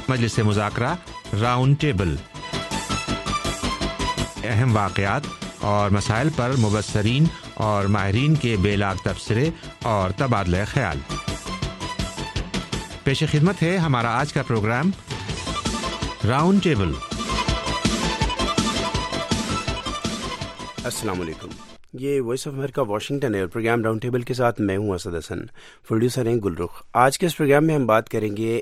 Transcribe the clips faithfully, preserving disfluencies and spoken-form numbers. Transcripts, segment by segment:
مجلس مذاکرہ round table, اہم واقعات اور مسائل پر مبصرین اور ماہرین کے بے لاگ تبصرے اور تبادلہ خیال۔ پیش خدمت ہے ہمارا آج کا پروگرام راؤنڈ ٹیبل۔ السلام علیکم، یہ وائس آف امریکہ واشنگٹن ہے اور پروگرام راؤنڈ ٹیبل کے ساتھ میں ہوں اسد حسن، پروڈیوسر ہیں گلرخ۔ آج کے اس پروگرام میں ہم بات کریں گے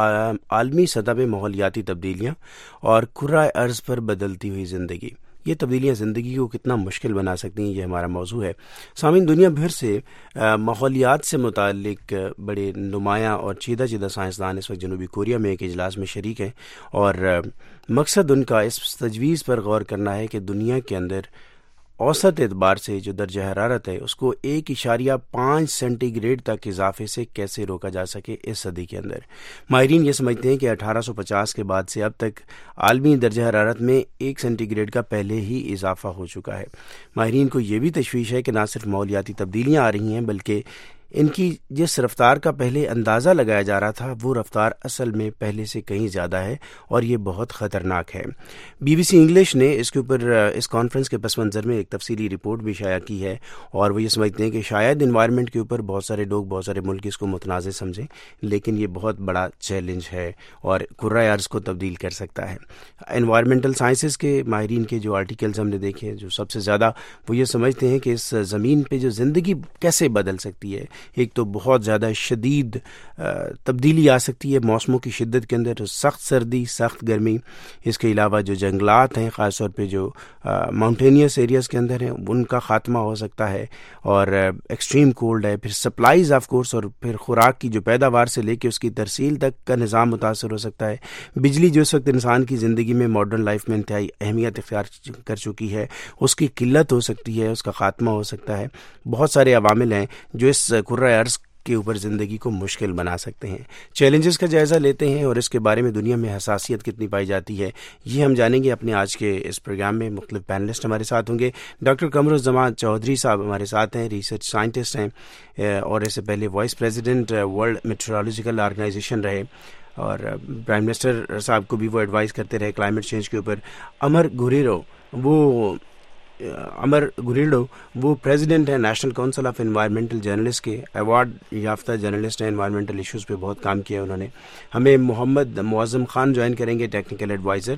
عالمی سطح پہ ماحولیاتی تبدیلیاں اور کرۂ ارض پر بدلتی ہوئی زندگی۔ یہ تبدیلیاں زندگی کو کتنا مشکل بنا سکتی ہیں، یہ ہمارا موضوع ہے۔ سامعین، دنیا بھر سے ماحولیات سے متعلق بڑے نمایاں اور چیدہ چیدہ سائنسدان اس وقت جنوبی کوریا میں ایک اجلاس میں شریک ہیں، اور مقصد ان کا اس تجویز پر غور کرنا ہے کہ دنیا کے اندر اوسط اعتبار سے جو درجہ حرارت ہے اس کو ایک اشاریہ پانچ سینٹی گریڈ تک اضافے سے کیسے روکا جا سکے اس صدی کے اندر۔ ماہرین یہ سمجھتے ہیں کہ اٹھارہ سو پچاس کے بعد سے اب تک عالمی درجہ حرارت میں ایک سینٹی گریڈ کا پہلے ہی اضافہ ہو چکا ہے۔ ماہرین کو یہ بھی تشویش ہے کہ نہ صرف ماحولیاتی تبدیلیاں آ رہی ہیں بلکہ ان کی جس رفتار کا پہلے اندازہ لگایا جا رہا تھا وہ رفتار اصل میں پہلے سے کہیں زیادہ ہے، اور یہ بہت خطرناک ہے۔ بی بی سی انگلش نے اس کے اوپر اس کانفرنس کے پس منظر میں ایک تفصیلی رپورٹ بھی شائع کی ہے، اور وہ یہ سمجھتے ہیں کہ شاید انوائرمنٹ کے اوپر بہت سارے لوگ، بہت سارے ملک اس کو متنازع سمجھیں، لیکن یہ بہت بڑا چیلنج ہے اور کرۂ ارض کو تبدیل کر سکتا ہے۔ انوائرمنٹل سائنسز کے ماہرین کے جو آرٹیکلز ہم نے دیکھے، جو سب سے زیادہ وہ یہ سمجھتے ہیں کہ اس زمین پہ جو زندگی کیسے بدل سکتی ہے۔ ایک تو بہت زیادہ شدید تبدیلی آ سکتی ہے موسموں کی شدت کے اندر، سخت سردی، سخت گرمی، اس کے علاوہ جو جنگلات ہیں خاص طور پہ جو ماؤنٹینیس ایریاز کے اندر ہیں ان کا خاتمہ ہو سکتا ہے، اور ایکسٹریم کولڈ ہے، پھر سپلائیز آف کورس، اور پھر خوراک کی جو پیداوار سے لے کے اس کی ترسیل تک کا نظام متاثر ہو سکتا ہے۔ بجلی جو اس وقت انسان کی زندگی میں ماڈرن لائف میں انتہائی اہمیت اختیار کر چکی ہے، اس کی قلت ہو سکتی ہے، اس کا خاتمہ ہو سکتا ہے۔ بہت سارے عوامل ہیں جو اس کرۂ ارض کے اوپر زندگی کو مشکل بنا سکتے ہیں۔ چیلنجز کا جائزہ لیتے ہیں اور اس کے بارے میں دنیا میں حساسیت کتنی پائی جاتی ہے یہ ہم جانیں گے اپنے آج کے اس پروگرام میں۔ مختلف پینلسٹ ہمارے ساتھ ہوں گے۔ ڈاکٹر قمرالزمان چودھری صاحب ہمارے ساتھ ہیں، ریسرچ سائنٹسٹ ہیں، اور اس سے پہلے vice president world meteorological organization رہے، اور پرائم منسٹر صاحب کو بھی وہ ایڈوائز کرتے رہے کلائمیٹ چینج کے اوپر۔ امر گوریرو وہ امر گوریلو وہ پریزیڈنٹ ہیں national council of environmental journalist کے، ایوارڈ یافتہ جرنلسٹ ہیں، انوائرمنٹل ایشوز پہ بہت کام کیا انہوں نے۔ ہمیں محمد معظم خان جوائن کریں گے، technical adviser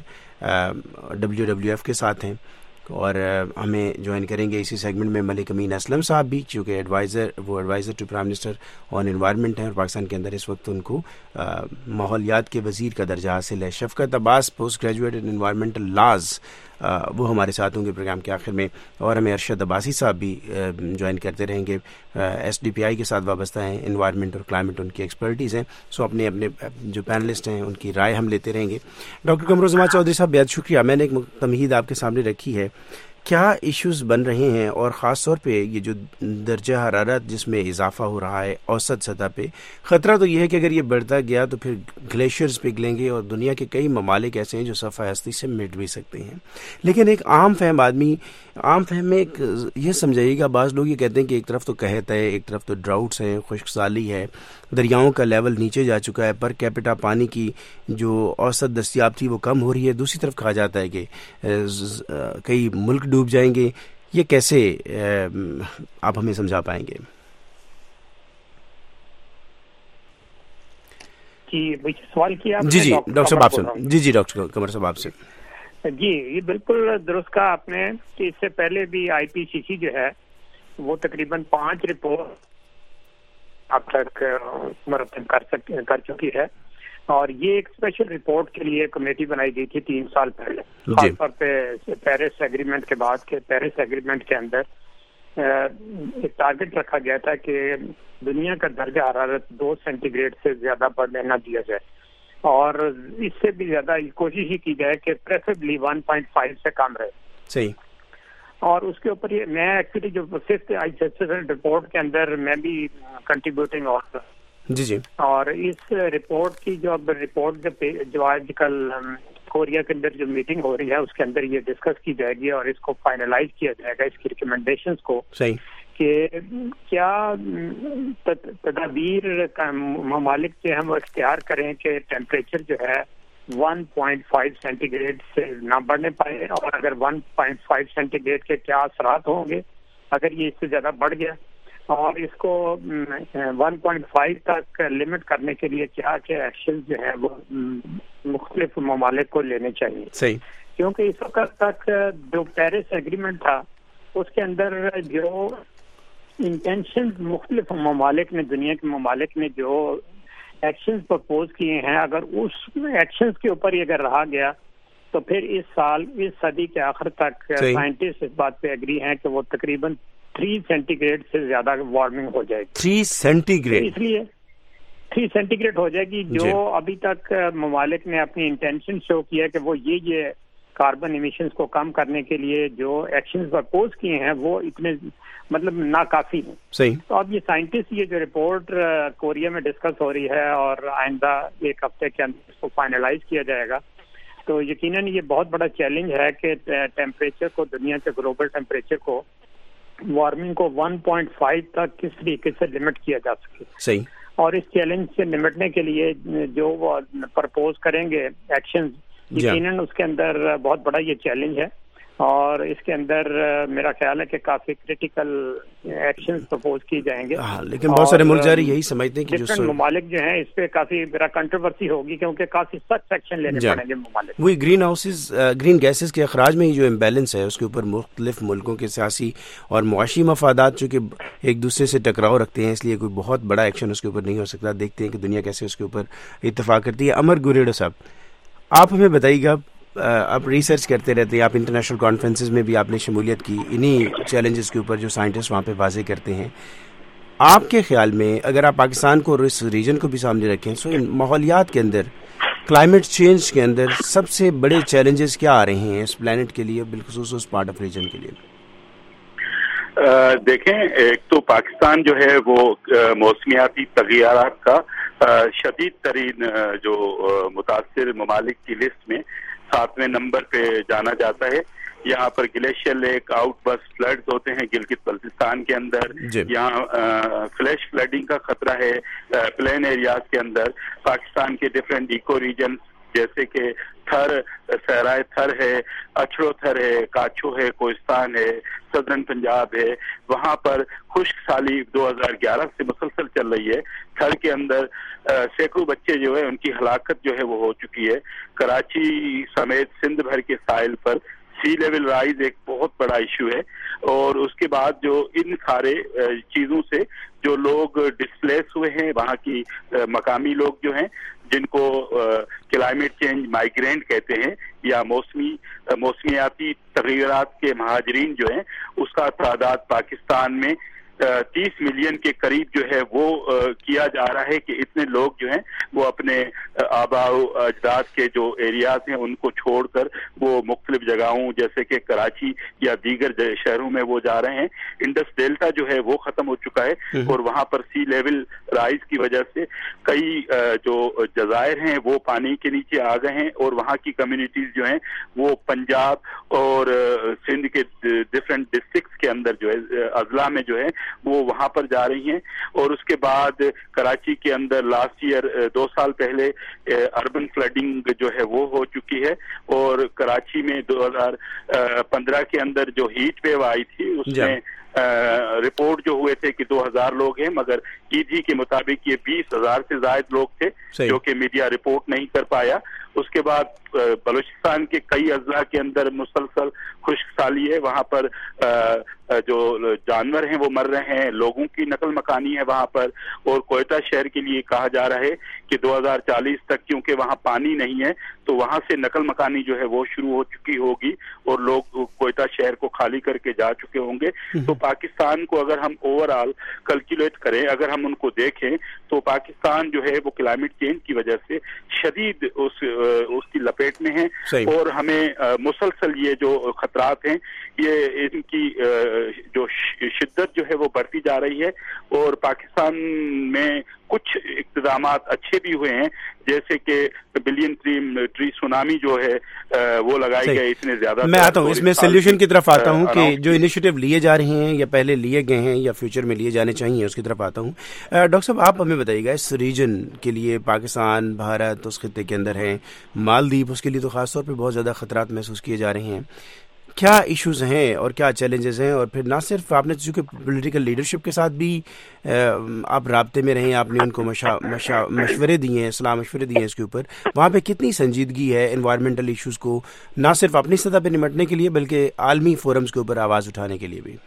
W W F کے ساتھ ہیں، اور ہمیں جوائن کریں گے اسی سیگمنٹ میں ملک امین اسلم صاحب بھی، چونکہ ایڈوائزر وہ adviser to prime minister on environment ہیں، اور پاکستان کے اندر اس وقت ان کو ماحولیات کے وزیر کا درجہ حاصل ہے۔ Shafqat Abbas post graduate in environmental laws, وہ ہمارے ساتھ ہوں گے پروگرام کے آخر میں، اور ہمیں ارشد عباسی صاحب بھی جوائن کرتے رہیں گے، ایس ڈی پی آئی کے ساتھ وابستہ ہیں، انوائرمنٹ اور کلائمیٹ ان کی ایکسپرٹیز ہیں، سو اپنے اپنے جو پینلسٹ ہیں ان کی رائے ہم لیتے رہیں گے۔ ڈاکٹر قمرالزمان چودھری صاحب بہت شکریہ۔ میں نے ایک تمہید آپ کے سامنے رکھی ہے، کیا ایشوز بن رہے ہیں، اور خاص طور پہ یہ جو درجہ حرارت جس میں اضافہ ہو رہا ہے اوسط سطح پہ، خطرہ تو یہ ہے کہ اگر یہ بڑھتا گیا تو پھر گلیشیئرز پگھلیں گے، اور دنیا کے کئی ممالک ایسے ہیں جو صفحہ ہستی سے مٹ بھی سکتے ہیں۔ لیکن ایک عام فہم آدمی عام فہم میں ایک یہ سمجھائیے گا، بعض لوگ یہ کہتے ہیں کہ ایک طرف تو قحط ہے، ایک طرف تو ڈراؤٹس ہیں، خشک سالی ہے، دریاؤں کا لیول نیچے جا چکا ہے، پر کیپٹا پانی کی جو اوسط دستیاب تھی وہ کم ہو رہی ہے، دوسری طرف کہا جاتا ہے کہ کئی ملک ڈوب جائیں گے۔ یہ کیسے آپ ہمیں سمجھا پائیں گے؟ جی سوال کیا جی جی ڈاکٹر صاحب آپ سے جی جی ڈاکٹر قمر صاحب آپ سے جی یہ بالکل درست کہا آپ نے کہ اس سے پہلے بھی آئی پی سی سی جو ہے وہ تقریباً پانچ رپورٹ اب تک مرتب کر سک کر چکی ہے، اور یہ ایک اسپیشل رپورٹ کے لیے کمیٹی بنائی گئی تھی تین سال پہلے، خاص طور پہ پیرس ایگریمنٹ کے بعد کے پیرس ایگریمنٹ کے اندر ایک ٹارگٹ رکھا گیا تھا کہ دنیا کا درجہ حرارت دو سینٹی گریڈ سے زیادہ بڑھنے نہ دیا جائے، اور اس سے بھی زیادہ کوشش ہی کی جائے کہ پریفریبلی ون پوائنٹ فائیو سے کم رہے۔ صحیح۔ اور اس کے اوپر یہ میں ایکچولی جو ففتھ رپورٹ کے اندر میں بھی کنٹریبیوٹنگ اور جی جی اور اس رپورٹ کی جو اب رپورٹ جو آج کل کوریا کے اندر جو میٹنگ ہو رہی ہے اس کے اندر یہ ڈسکس کی جائے گی اور اس کو فائنلائز کیا جائے گا، اس کی ریکمنڈیشنز کو، صحیح، کہ کیا تدابیر ممالک سے ہم اختیار کریں کہ ٹیمپریچر جو ہے one point five centigrade سے نہ بڑھنے پائے، اور اگر one point five centigrade کے کیا اثرات ہوں گے اگر یہ اس سے زیادہ بڑھ گیا، اور اس کو ون پوائنٹ فائیو تک لمٹ کرنے کے لیے کیا کیا ایکشن جو ہے وہ مختلف ممالک کو لینے چاہیے. صحیح. کیونکہ اس وقت تک جو پیرس ایگریمنٹ تھا اس کے اندر جو انٹینشن مختلف ممالک نے، دنیا کے ممالک نے جو ایکشنز پرپوز کیے ہیں، اگر اس ایکشنز کے اوپر ہی اگر رہا گیا تو پھر اس سال اس صدی کے آخر تک سائنٹسٹ اس بات پہ ایگری ہیں کہ وہ تقریباً تھری سینٹی گریڈ سے زیادہ وارمنگ ہو جائے گی. تھری سینٹی گریڈ اس لیے تھری سینٹی گریڈ ہو جائے گی. جو ابھی تک ممالک نے اپنی انٹینشن شو کیا کہ وہ یہ یہ کاربن ایمیشنز کو کم کرنے کے لیے جو ایکشنز پرپوز کیے ہیں وہ اتنے مطلب ناکافی ہیں. صحیح. تو اب یہ سائنٹسٹ یہ جو رپورٹ کوریا میں ڈسکس ہو رہی ہے اور آئندہ ایک ہفتے کے اندر اس کو فائنلائز کیا جائے گا، تو یقیناً یہ بہت بڑا چیلنج ہے کہ ٹیمپریچر کو، دنیا کے گلوبل ٹیمپریچر کو، وارمنگ کو ون پوائنٹ فائیو تک کس طریقے سے لمٹ کیا جا سکے. صحیح. اور اس چیلنج سے نمٹنے کے لیے جو وہ پرپوز کریں گے ایکشنز، یقیناً اس کے اندر بہت بڑا یہ چیلنج ہے، اور اس کے اندر میرا خیال ہے کہ کافی کریٹیکل ایکشنز پرپوز کی جائیں گے. لیکن بہت سارے ملک جاری یہی سمجھتے ہیں کہ جو ممالک جو ہیں اس پہ کافی میرا کنٹروورسی ہوگی، کیونکہ کافی سخت ایکشن لینے پڑیں گے ممالک. وہی گرین ہاؤسز گرین گیسز کے اخراج میں جو امبیلنس ہے اس کے اوپر مختلف ملکوں کے سیاسی اور معاشی مفادات چونکہ ایک دوسرے سے ٹکراؤ رکھتے ہیں، اس لیے کوئی بہت بڑا ایکشن اس کے اوپر نہیں ہو سکتا. دیکھتے ہیں کہ دنیا کیسے اس کے اوپر اتفاق کرتی ہے. امر گوریڈو صاحب، آپ ہمیں بتائیے گا، آپ ریسرچ کرتے رہتے ہیں، آپ انٹرنیشنل کانفرنسز میں بھی آپ نے شمولیت کی انہی چیلنجز کے اوپر جو سائنٹسٹ وہاں پہ واضح کرتے ہیں. آپ کے خیال میں اگر آپ پاکستان کو اور اس ریجن کو بھی سامنے رکھیں، سو ماحولیات کے اندر، کلائمیٹ چینج کے اندر سب سے بڑے چیلنجز کیا آ رہے ہیں اس پلانٹ کے لیے، بالخصوص اس پارٹ آف ریجن کے لیے؟ دیکھیں، ایک تو پاکستان جو ہے وہ موسمیاتی تغیرات کا شدید ترین جو متاثر ممالک کی لسٹ میں ساتویں نمبر پہ جانا جاتا ہے. یہاں پر glacier lake outburst floods ہوتے ہیں گلگت بلتستان کے اندر. یہاں فلیش فلڈنگ کا خطرہ ہے پلین ایریاز کے اندر. پاکستان کے ڈفرینٹ ایکو ریجنز جیسے کہ تھر، صحرائے تھر ہے، اچھڑو تھر ہے، کاچھو ہے، کوہستان ہے، صدرن پنجاب ہے، وہاں پر خشک سالی دو ہزار گیارہ سے مسلسل چل رہی ہے. تھر کے اندر سینکڑوں بچے جو ہے ان کی ہلاکت جو ہے وہ ہو چکی ہے. کراچی سمیت سندھ بھر کے ساحل پر سی لیول رائز ایک بہت بڑا ایشو ہے. اور اس کے بعد جو ان سارے چیزوں سے جو لوگ ڈسپلیس ہوئے ہیں، وہاں کی مقامی لوگ جو ہیں جن کو کلائمیٹ چینج مائیگرینٹ کہتے ہیں یا موسمی موسمیاتی تغیرات کے مہاجرین جو ہیں، اس کا تعداد پاکستان میں تیس ملین کے قریب جو ہے وہ کیا جا رہا ہے کہ اتنے لوگ جو ہیں وہ اپنے آبا و اجداد کے جو ایریاز ہیں ان کو چھوڑ کر وہ مختلف جگہوں جیسے کہ کراچی یا دیگر شہروں میں وہ جا رہے ہیں. انڈس ڈیلٹا جو ہے وہ ختم ہو چکا ہے اور وہاں پر سی لیول رائز کی وجہ سے کئی جو جزائر ہیں وہ پانی کے نیچے آ گئے ہیں اور وہاں کی کمیونٹیز جو ہیں وہ پنجاب اور سندھ کے ڈفرینٹ ڈسٹرکٹس کے اندر جو ہے اضلاع میں جو ہے وہ وہاں پر جا رہی ہیں. اور اس کے بعد کراچی کے اندر لاسٹ ایئر دو سال پہلے اربن فلڈنگ جو ہے وہ ہو چکی ہے. اور کراچی میں دو ہزار پندرہ کے اندر جو ہیٹ ویو آئی تھی اس میں رپورٹ جو ہوئے تھے کہ دو ہزار لوگ ہیں، مگر ای ڈی کے مطابق یہ بیس ہزار سے زائد لوگ تھے جو کہ میڈیا رپورٹ نہیں کر پایا. اس کے بعد بلوچستان کے کئی اضلاع کے اندر مسلسل خشک سالی ہے، وہاں پر جو جانور ہیں وہ مر رہے ہیں، لوگوں کی نقل مکانی ہے وہاں پر. اور کوئٹہ شہر کے لیے کہا جا رہا ہے کہ دو ہزار چالیس تک کیونکہ وہاں پانی نہیں ہے تو وہاں سے نقل مکانی جو ہے وہ شروع ہو چکی ہوگی اور لوگ کوئٹہ شہر کو خالی کر کے جا چکے ہوں گے. تو پاکستان کو اگر ہم اوور آل کیلکولیٹ کریں، اگر ہم ان کو دیکھیں تو پاکستان جو ہے وہ کلائمیٹ چینج کی وجہ سے شدید اس اس کی لپیٹ میں ہیں اور ہمیں مسلسل یہ جو خطرات ہیں یہ ان کی جو شدت جو ہے وہ بڑھتی جا رہی ہے. اور پاکستان میں کچھ اقتدامات اچھے بھی ہوئے ہیں جیسے کہ بلین ٹری ٹری سونامی جو ہے وہ لگائی گئی اتنے زیادہ. میں آتا ہوں اس میں سولوشن کی طرف آتا ہوں کہ جو انیشیٹو لیے جا رہے ہیں یا پہلے لیے گئے ہیں یا فیوچر میں لیے جانے چاہیے اس کی طرف آتا ہوں. ڈاکٹر صاحب آپ ہمیں بتائیے گا اس ریجن کے لیے پاکستان بھارت اس خطے کے اندر ہے, مالدیپ اس کے لیے تو خاص طور پہ بہت زیادہ خطرات محسوس کیے جا رہے ہیں, کیا ایشوز ہیں اور کیا چیلنجز ہیں؟ اور پھر نہ صرف آپ نے چونکہ پولیٹیکل لیڈرشپ کے ساتھ بھی آپ رابطے میں رہے, آپ نے ان کو مشا, مشا, مشورے دیے ہیں, صلاح مشورے دیے ہیں اس کے اوپر, وہاں پہ کتنی سنجیدگی ہے انوائرمنٹل ایشوز کو نہ صرف اپنی سطح پہ نمٹنے کے لیے بلکہ عالمی فورمز کے اوپر آواز اٹھانے کے لیے بھی؟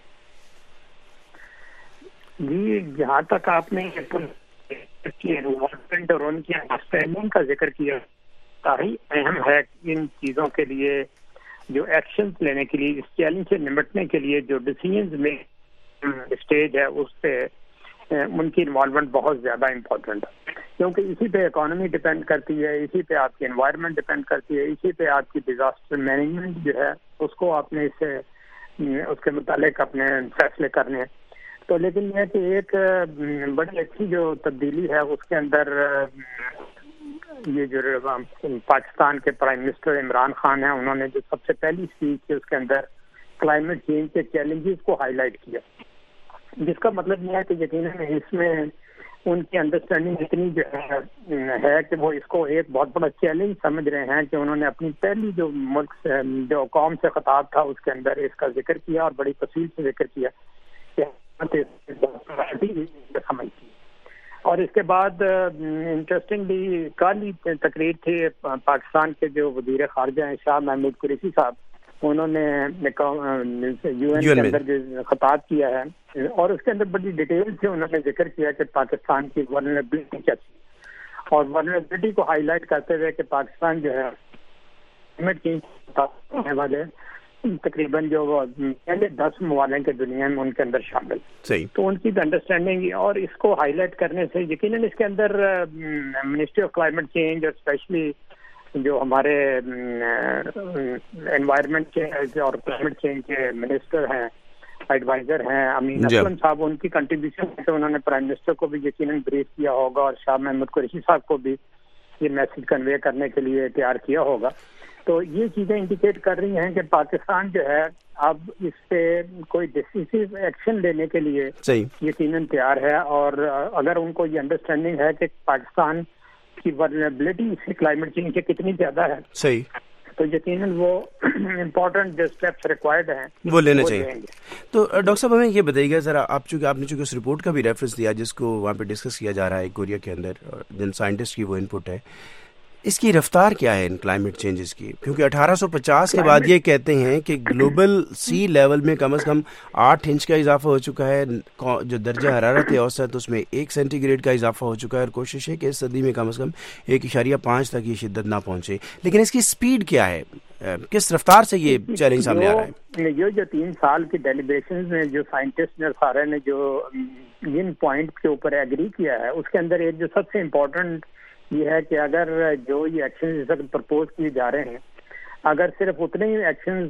جی, جہاں تک آپ نے انوائرمنٹ اور ان کی انڈرسٹینڈنگ کا ذکر کیا, کافی اہم ہے ان چیزوں کے لیے جو ایکشنز لینے کے لیے, اس چیلنج سے نمٹنے کے لیے جو ڈیسیژنز میں اسٹیج ہے اس پہ ان کی انوالومنٹ بہت زیادہ امپورٹنٹ ہے, کیونکہ اسی پہ اکانومی ڈپینڈ کرتی ہے, اسی پہ آپ کی انوائرمنٹ ڈپینڈ کرتی ہے, اسی پہ آپ کی ڈیزاسٹر مینجمنٹ جو ہے اس کو آپ نے اسے اس کے متعلق اپنے فیصلے کرنے ہیں. تو لیکن یہ کہ ایک بڑی اچھی جو تبدیلی ہے اس کے اندر یہ جو پاکستان کے پرائم منسٹر عمران خان ہیں, انہوں نے جو سب سے پہلی اسپیچ کی اس کے اندر کلائمیٹ چینج کے چیلنجز کو ہائی لائٹ کیا, جس کا مطلب یہ ہے کہ یقیناً اس میں ان کی انڈرسٹینڈنگ اتنی جو ہے کہ وہ اس کو ایک بہت بڑا چیلنج سمجھ رہے ہیں کہ انہوں نے اپنی پہلی جو ملک سے جو قوم سے خطاب تھا اس کے اندر اس کا ذکر کیا اور بڑی تفصیل سے ذکر کیا کہ سمجھ کی. اور اس کے بعد انٹرسٹنگلی کل ہی تقریر تھی پاکستان کے جو وزیر خارجہ ہیں شاہ محمود قریشی صاحب, انہوں نے یو این کے اندر جو خطاب کیا ہے اور اس کے اندر بڑی ڈیٹیل سے انہوں نے ذکر کیا کہ پاکستان کی ورنریبلٹی کیا تھی, اور ورنریبلٹی کو ہائی لائٹ کرتے ہوئے کہ پاکستان جو ہے کلائمیٹ چینج ہونے والے تقریباً جو پہلے دس ممالک کے دنیا میں ان کے اندر شامل, تو ان کی انڈرسٹینڈنگ اور اس کو ہائی لائٹ کرنے سے یقیناً اس کے اندر منسٹری آف کلائمیٹ چینج اور اسپیشلی جو ہمارے انوائرمنٹ کے اور کلائمیٹ چینج کے منسٹر ہیں, ایڈوائزر ہیں امین اسلم صاحب, ان کی کنٹریبیوشن ہے. انہوں نے پرائم منسٹر کو بھی یقیناً بریف کیا ہوگا اور شاہ محمود قریشی صاحب کو بھی یہ میسج کنوے کرنے کے لیے تیار کیا ہوگا. تو یہ چیزیں انڈیکیٹ کر رہی ہیں کہ پاکستان جو ہے اب اس پہ کوئی ڈیسیسو ایکشن لینے کے لیے یقیناً تیار ہے, اور اگر ان کو یہ انڈرسٹینڈنگ ہے کہ پاکستان کی ورنریبلٹی اس کلائمیٹ چینج سے کتنی زیادہ ہے صحیح, تو یقیناً وہ امپورٹنٹ جو اسٹیپس ریکوائرڈ ہیں وہ لینے چاہیے. تو ڈاکٹر صاحب ہمیں یہ بتائیے گا ذرا, آپ چونکہ آپ نے چونکہ اس رپورٹ کا بھی ریفرنس دیا جس کو وہاں پہ ڈسکس کیا جا رہا ہے کوریا کے اندر, جن سائنٹسٹ کی وہ انپٹ ہے, اس کی رفتار کیا ہے ان کلائمیٹ چینجز کی؟ کیونکہ اٹھارہ سو پچاس کے بعد یہ کہتے ہیں کہ گلوبل سی لیول میں کم از کم آٹھ انچ کا اضافہ ہو چکا ہے, جو درجہ حرارت اوسط اس میں ایک سینٹی گریڈ کا اضافہ ہو چکا ہے, اور کوشش ہے کہ اس صدی میں کم از کم ایک اشاریہ پانچ تک یہ شدت نہ پہنچے. لیکن اس کی سپیڈ کیا ہے, کس رفتار سے یہ چیلنج سامنے آ رہا ہے؟ یہ جو تین سال کی ڈیلیبریشن میں جو سائنٹسٹ نے سارے نے جو ان پوائنٹ کے اوپر ایگری کیا ہے, اس کے اندر ایک جو سب سے امپورٹنٹ یہ ہے کہ اگر جو یہ ایکشن اس وقت پرپوز کیے جا رہے ہیں, اگر صرف اتنے ہی ایکشن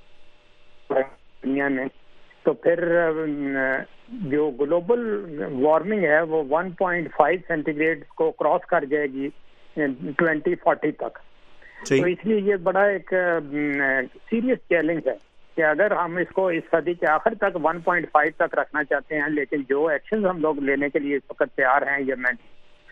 دنیا میں, تو پھر جو گلوبل وارمنگ ہے وہ one point five centigrade کو کراس کر جائے گی ٹوینٹی فورٹی تک. تو اس لیے یہ بڑا ایک سیریس چیلنج ہے کہ اگر ہم اس کو اس صدی کے آخر تک ون پوائنٹ فائیو تک رکھنا چاہتے ہیں, لیکن جو ایکشن ہم لوگ لینے کے لیے اس وقت تیار ہیں یا میں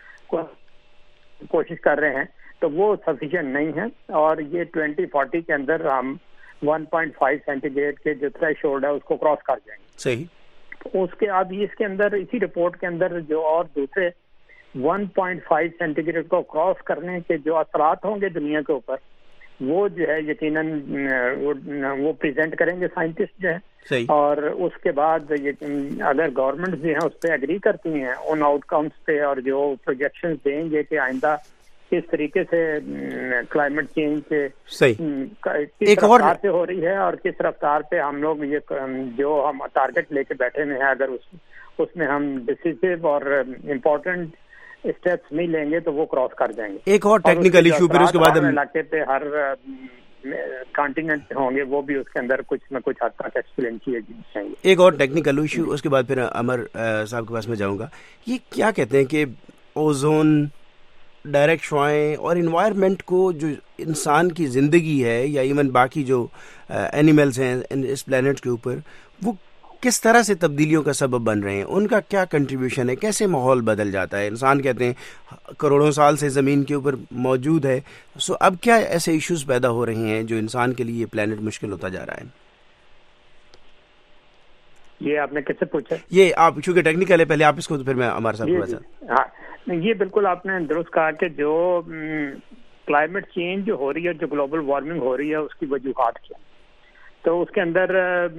کوشش کر رہے ہیں, تو وہ سفیشینٹ نہیں ہے, اور یہ ٹوینٹی فورٹی کے اندر ہم one point five centigrade کے جو تھریش ہولڈ ہے اس کو کراس کر جائیں گے. صحیح. اس کے اب اس کے اندر اسی رپورٹ کے اندر جو اور دوسرے one point five centigrade کو کراس کرنے کے جو اثرات ہوں گے دنیا کے اوپر, وہ جو ہے یقیناً وہ پریزنٹ کریں گے سائنٹسٹ جو ہے, اور اس کے بعد اگر گورنمنٹ جو ہیں اس پہ ایگری کرتی ہیں ان آؤٹ کمس پہ, اور جو پروجیکشن دیں گے کہ آئندہ کس طریقے سے کلائمیٹ چینج سے کس رفتار سے ہو رہی ہے اور کس رفتار پہ ہم لوگ یہ جو ہم ٹارگیٹ لے کے بیٹھے ہوئے ہیں, اگر اس اس میں ہم ڈیسیسو اور امپورٹنٹ اسٹیپس نہیں لیں گے تو وہ کراس کر جائیں گے. ایک اور ٹیکنیکل ایشو پھر اس کے بعد علاقے پہ ہر کانٹیننٹ ہوں گے, وہ بھی اس کے اندر کچھ نہ کچھ حد تک ایکسپلین کیے جائیں گے. ایک اور ٹیکنیکل ایشو اس کے بعد پھر عمر صاحب کے پاس میں جاؤں گا. یہ کیا کہتے ہیں کہ اوزون ڈائریکٹ شعائیں اور انوائرمنٹ کو جو انسان کی زندگی ہے یا ایون باقی جو اینیملز ہیں اس پلانٹ کے اوپر وہ کس طرح سے تبدیلیوں کا سبب بن رہے ہیں, ان کا کیا کنٹریبیوشن ہے, کیسے ماحول بدل جاتا ہے. انسان کہتے ہیں کروڑوں سال سے زمین کے اوپر موجود ہے, سو اب کیا ایسے ایشوز پیدا ہو رہے ہیں جو انسان کے لیے یہ پلانٹ مشکل ہوتا جا رہا ہے. یہ آپ نے کس سے پوچھا؟ یہ آپ چونکہ ٹیکنیکل ہے, پہلے آپ اس کو تو پھر میں ہمارے ساتھ تھوڑا سا. ہاں یہ بالکل آپ نے درست کہا کہ جو کلائمیٹ چینج جو ہو رہی ہے, جو گلوبل وارمنگ ہو رہی ہے, اس کی وجوہات کیا, تو اس کے اندر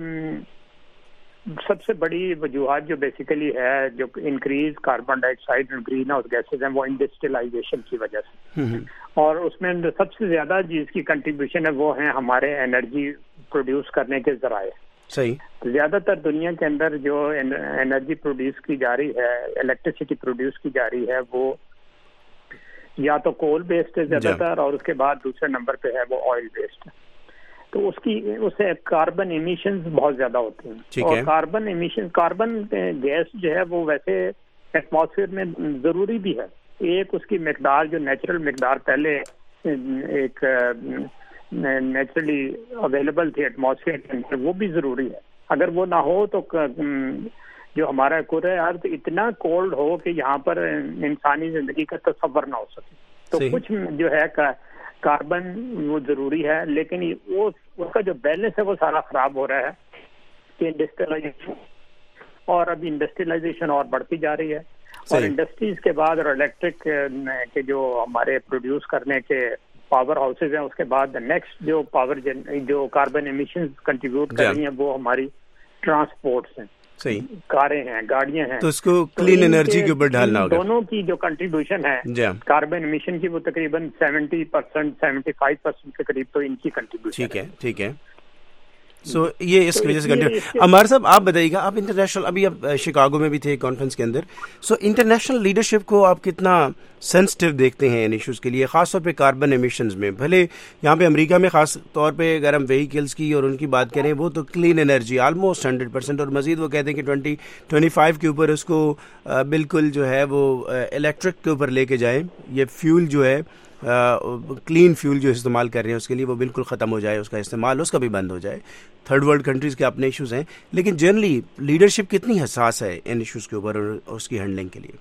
سب سے بڑی وجوہات جو بیسیکلی ہے جو انکریز کاربن ڈائی آکسائڈ اور گرین ہاؤس گیسز ہیں وہ انڈسٹریلائزیشن کی وجہ سے, اور اس میں سب سے زیادہ جس کی کنٹریبیوشن ہے وہ ہیں ہمارے انرجی پروڈیوس کرنے کے ذرائع. صحیح. زیادہ تر دنیا کے اندر جو انرجی پروڈیوس کی جا رہی ہے, الیکٹریسٹی پروڈیوس کی جا رہی ہے, وہ یا تو کول بیسڈ ہے زیادہ تر, اور اس کے بعد دوسرے نمبر پہ ہے وہ آئل بیسڈ ہے. تو اس کی اس سے کاربن ایمیشنز بہت زیادہ ہوتی ہیں, اور کاربن ایمیشن کاربن گیس جو ہے وہ ویسے ایٹماسفیئر میں ضروری بھی ہے. ایک اس کی مقدار جو نیچرل مقدار پہلے ایک نیچرلی اویلیبل تھی ایٹماسفیئر کے اندر, وہ بھی ضروری ہے. اگر وہ نہ ہو تو جو ہمارا کرۂ ارض اتنا کولڈ ہو کہ یہاں پر انسانی زندگی کا تصور نہ ہو سکے. تو کچھ جو ہے کاربن وہ ضروری ہے, لیکن وہ اس کا جو بیلنس ہے وہ سارا خراب ہو رہا ہے کہ انڈسٹریلائزیشن, اور ابھی انڈسٹریلائزیشن اور بڑھتی جا رہی ہے, اور انڈسٹریز کے بعد اور الیکٹرک کے جو ہمارے پروڈیوس کرنے کے پاور ہاؤسز ہیں, اس کے بعد نیکسٹ جو پاور جو کاربن ایمیشنز کنٹریبیوٹ کر رہی ہیں وہ ہماری ٹرانسپورٹس ہیں, صحیح, کاریں ہیں, گاڑیاں ہیں. تو اس کو کلین انرجی کے اوپر ڈالنا ہوگا. دونوں کی جو کنٹریبیوشن ہے کاربن ایمیشن کی وہ تقریباً seventy percent seventy five percent کے قریب تو ان کی کنٹریبیوشن. ٹھیک ہے ٹھیک ہے سو so, یہ اس کی وجہ سے کنٹینیو. عمار صاحب آپ بتائیے گا, آپ انٹرنیشنل ابھی آپ شکاگو میں بھی تھے کانفرنس کے اندر, سو انٹرنیشنل لیڈرشپ کو آپ کتنا سینسٹیو دیکھتے ہیں ان ایشوز کے لیے, خاص طور پہ کاربن ایمیشنز میں؟ بھلے یہاں پہ امریکہ میں خاص طور پہ اگر ہم وہیکلس کی اور ان کی بات کریں وہ تو clean energy almost hundred percent, اور مزید وہ کہتے ہیں کہ ٹوینٹی ٹوینٹی فائیو کے اوپر اس کو بالکل جو ہے وہ الیکٹرک کے اوپر لے کے جائیں, یہ فیول جو ہے کلین فیول جو استعمال کر رہے ہیں اس کے لیے وہ بالکل ختم ہو جائے, اس کا استعمال اس کا بھی بند ہو جائے. تھرڈ ورلڈ کنٹریز کے اپنے ایشوز ہیں, لیکن جنرلی لیڈرشپ کتنی حساس ہے ان ایشوز کے اوپر اور اس کی ہینڈلنگ کے لیے؟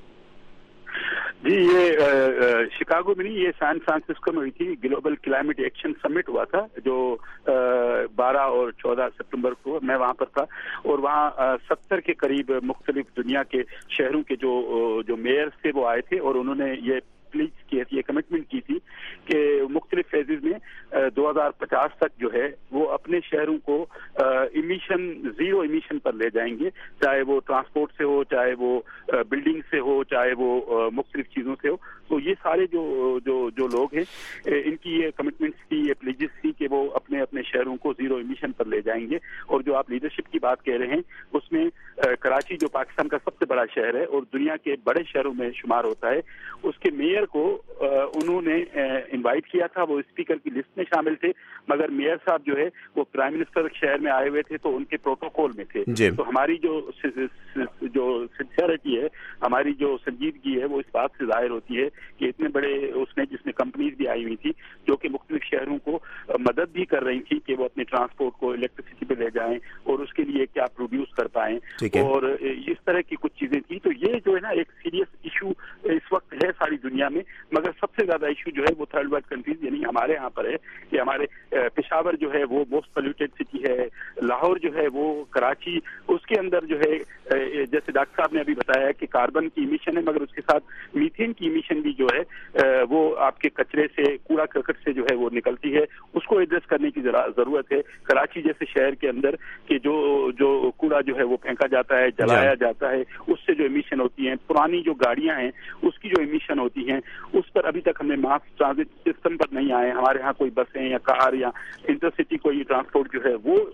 جی یہ شکاگو میں نہیں, یہ سان فرانسسکو میں ہوئی تھی, گلوبل کلائمیٹ ایکشن سمٹ ہوا تھا جو بارہ اور چودہ ستمبر کو میں وہاں پر تھا, اور وہاں ستر کے قریب مختلف دنیا کے شہروں کے جو جو میئرز تھے وہ آئے تھے, اور انہوں نے یہ یہ کمٹمنٹ کی تھی کہ مختلف فیزز میں دو ہزار پچاس تک جو ہے وہ اپنے شہروں کو ایمیشن زیرو ایمیشن پر لے جائیں گے, چاہے وہ ٹرانسپورٹ سے ہو, چاہے وہ بلڈنگ سے ہو, چاہے وہ مختلف چیزوں سے ہو. تو یہ سارے جو جو جو لوگ ہیں ان کی یہ کمٹمنٹس تھی, یہ پلیجز تھی کہ وہ اپنے اپنے شہروں کو زیرو ایمیشن پر لے جائیں گے. اور جو آپ لیڈرشپ کی بات کہہ رہے ہیں اس میں کراچی جو پاکستان کا سب سے بڑا شہر ہے اور دنیا کے بڑے شہروں میں شمار ہوتا ہے, اس کے میئر کو انہوں نے انوائٹ کیا تھا, وہ اسپیکر کی لسٹ میں شامل تھے, مگر میئر صاحب جو ہے وہ پرائم منسٹر شہر میں آئے ہوئے تھے تو ان کے پروٹوکول میں تھے. تو ہماری جو جو سنسیئرٹی ہے, ہماری جو سنجیدگی ہے وہ اس بات سے ظاہر ہوتی ہے کہ اتنے بڑے اس میں جس میں کمپنیز بھی آئی ہوئی تھی جو کہ مختلف شہروں کو مدد بھی کر رہی تھی کہ وہ اپنے ٹرانسپورٹ کو الیکٹریسٹی پہ لے جائیں اور اس کے لیے کیا پروڈیوس کر پائیں, اور اس طرح کی کچھ چیزیں تھیں. تو یہ جو ہے نا ایک سیریس ایشو اس وقت ہے ساری دنیا میں, مگر سب سے زیادہ ایشو جو ہے وہ تھرڈ ورلڈ کنٹریز یعنی ہمارے یہاں پر ہے کہ ہمارے پشاور جو ہے وہ موسٹ پولیوٹیڈ سٹی ہے, لاہور جو ہے وہ, کراچی, اس کے اندر جو ہے جیسے ڈاکٹر صاحب نے ابھی بتایا کہ کاربن کی ایمیشن ہے, مگر اس کے ساتھ میتھین کی ایمیشن بھی جو ہے وہ آپ کے کچرے سے, کوڑا کرکٹ سے جو ہے وہ نکلتی ہے, اس کو ایڈریس کرنے کی ضرورت ہے. کراچی جیسے شہر کے اندر کہ جو جو کوڑا جو ہے وہ پھینکا جاتا ہے, جلایا جاتا ہے, اس سے جو ایمیشن ہوتی ہیں, پرانی جو گاڑیاں ہیں اس کی جو ایمیشن ہوتی ہیں, اس پر ابھی تک ہم نے ماس ٹرانزٹ سسٹم پر نہیں آئے. ہمارے ہاں کوئی بسیں یا کار یا انٹر سٹی کوئی ٹرانسپورٹ جو ہے وہ متعارف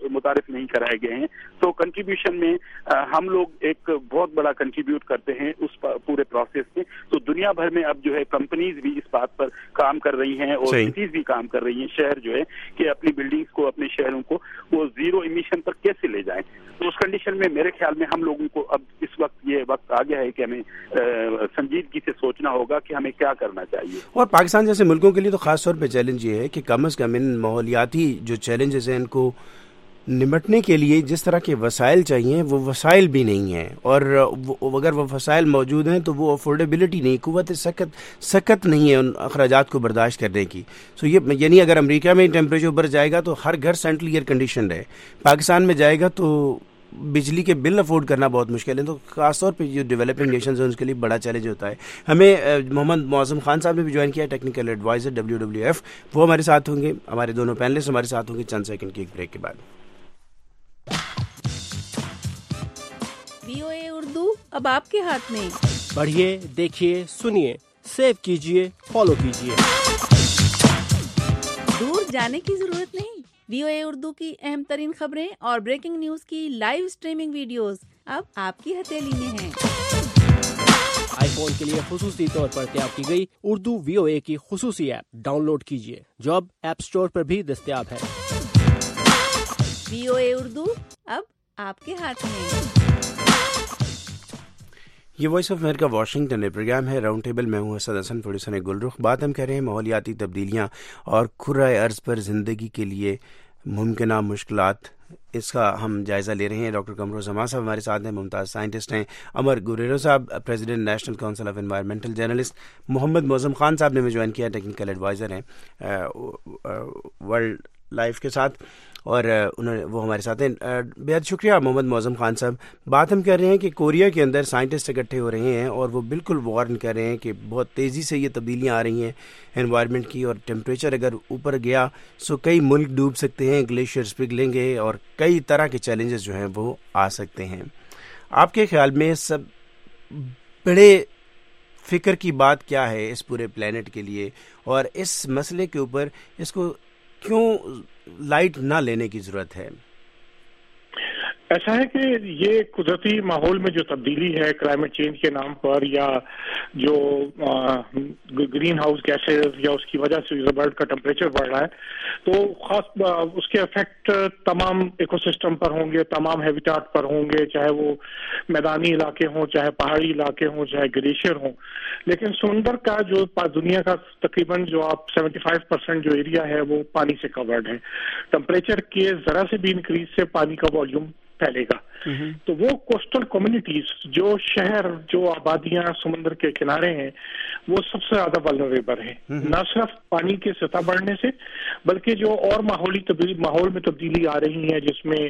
تک نہیں کرائے گئے ہیں. تو کنٹریبیوشن میں ہم لوگ ایک بہت بڑا کنٹریبیوٹ کرتے ہیں اس پورے پروسیس میں. تو دنیا بھر میں اب جو ہے کمپنیز بھی اس بات پر کام کر رہی ہیں اور سٹیز بھی کام کر رہی ہیں, شہر جو ہے کہ اپنی بلڈنگز کو, اپنے شہروں کو وہ زیرو ایمیشن پر کیسے لے جائیں. تو اس کنڈیشن میں میرے خیال میں ہم لوگوں کو اب اس وقت یہ وقت آ گیا ہے کہ ہمیں سنجیدگی سے سوچنا ہوگا کہ ہمیں کیا کرنا چاہیے. اور پاکستان جیسے ملکوں کے لیے تو خاص طور پہ چیلنج یہ ہے کہ کم از کم ان ماحولیاتی جو چیلنجز ہیں ان کو نمٹنے کے لیے جس طرح کے وسائل چاہیے وہ وسائل بھی نہیں ہیں, اور اگر وہ وسائل موجود ہیں تو وہ افورڈیبلٹی نہیں, قوت سکت سکت نہیں ہے ان اخراجات کو برداشت کرنے کی. سو یہ یعنی اگر امریکہ میں ٹیمپریچر اوپر جائے گا تو ہر گھر سینٹرل ایئر کنڈیشنڈ ہے, پاکستان میں جائے گا تو بجلی کے بل افورڈ کرنا بہت مشکل ہے. تو خاص طور پہ جو ڈیولپنگ نیشنز ہیں اس کے لیے بڑا چیلنج ہوتا ہے. ہمیں محمد معظم خان صاحب نے بھی جوائن کیا, technical adviser W W F, وہ ہمارے ساتھ ہوں گے. ہمارے دونوں پینلسٹ ہمارے ساتھ ہوں گے چند سیکنڈ کی ایک بریک کے بعد. وی او اے اردو اب آپ کے ہاتھ میں. پڑھیے, دیکھیے, سنیے, سیو کیجیے, فالو کیجیے. دور جانے کی ضرورت نہیں. وی او اے اردو کی اہم ترین خبریں اور بریکنگ نیوز کی لائیو سٹریمنگ ویڈیوز اب آپ کی ہتھیلی میں ہیں. آئی فون کے لیے خصوصی طور پر تیار کی گئی اردو وی او اے کی خصوصی ایپ ڈاؤن لوڈ کیجیے, جو اب ایپ اسٹور پر بھی دستیاب ہے. وی او اے اردو اب آپ کے ہاتھ میں. یہ voice of America Washington program ہے راؤنڈ ٹیبل. میں ہوں اسد حسن, پروڈیوسر گل رخ. بات ہم کر رہے ہیں ماحولیاتی تبدیلیاں اور کرۂ ارض پر زندگی کے لیے ممکنہ مشکلات. اس کا ہم جائزہ لے رہے ہیں. ڈاکٹر قمر زمان صاحب ہمارے ساتھ ہیں, ممتاز سائنٹسٹ ہیں. امر گریرو صاحب president national council of environmental journalist. Muhammad Moazzam Khan صاحب نے بھی جوائن کیا, ٹیکنیکل ایڈوائزر ہیں ورلڈ لائف کے ساتھ, اور انہوں نے وہ ہمارے ساتھ ہیں. بہت شکریہ محمد معظم خان صاحب. بات ہم کر رہے ہیں کہ کوریا کے اندر سائنٹسٹ اکٹھے ہو رہے ہیں اور وہ بالکل وارن کر رہے ہیں کہ بہت تیزی سے یہ تبدیلیاں آ رہی ہیں انوائرمنٹ کی, اور ٹیمپریچر اگر اوپر گیا سو کئی ملک ڈوب سکتے ہیں, گلیشیئرز پگھلیں گے اور کئی طرح کے چیلنجز جو ہیں وہ آ سکتے ہیں. آپ کے خیال میں سب بڑے فکر کی بات کیا ہے اس پورے پلانٹ کے لیے, اور اس مسئلے کے اوپر اس کو کیوں لائٹ نہ لینے کی ضرورت ہے؟ ایسا ہے کہ یہ قدرتی ماحول میں جو تبدیلی ہے کلائمیٹ چینج کے نام پر, یا جو گرین ہاؤس گیسز یا اس کی وجہ سے ورلڈ کا ٹمپریچر بڑھ رہا ہے, تو خاص اس کے افیکٹ تمام ایکو سسٹم پر ہوں گے, تمام ہیبیٹاٹ پر ہوں گے, چاہے وہ میدانی علاقے ہوں, چاہے پہاڑی علاقے ہوں, چاہے گلیشیئر ہوں. لیکن سمندر کا جو دنیا کا تقریباً جو آپ سیونٹی فائیو پرسینٹ جو ایریا ہے وہ پانی سے کورڈ ہے. ٹمپریچر کے ذرا سے بھی انکریز سے پانی کا والیوم پھیلے گا. تو وہ کوسٹل کمیونٹیز, جو شہر, جو آبادیاں سمندر کے کنارے ہیں, وہ سب سے زیادہ ولنریبل ہیں, نہ صرف پانی کے سطح بڑھنے سے بلکہ جو اور ماحولی تبدیلی ماحول میں تبدیلی آ رہی ہے, جس میں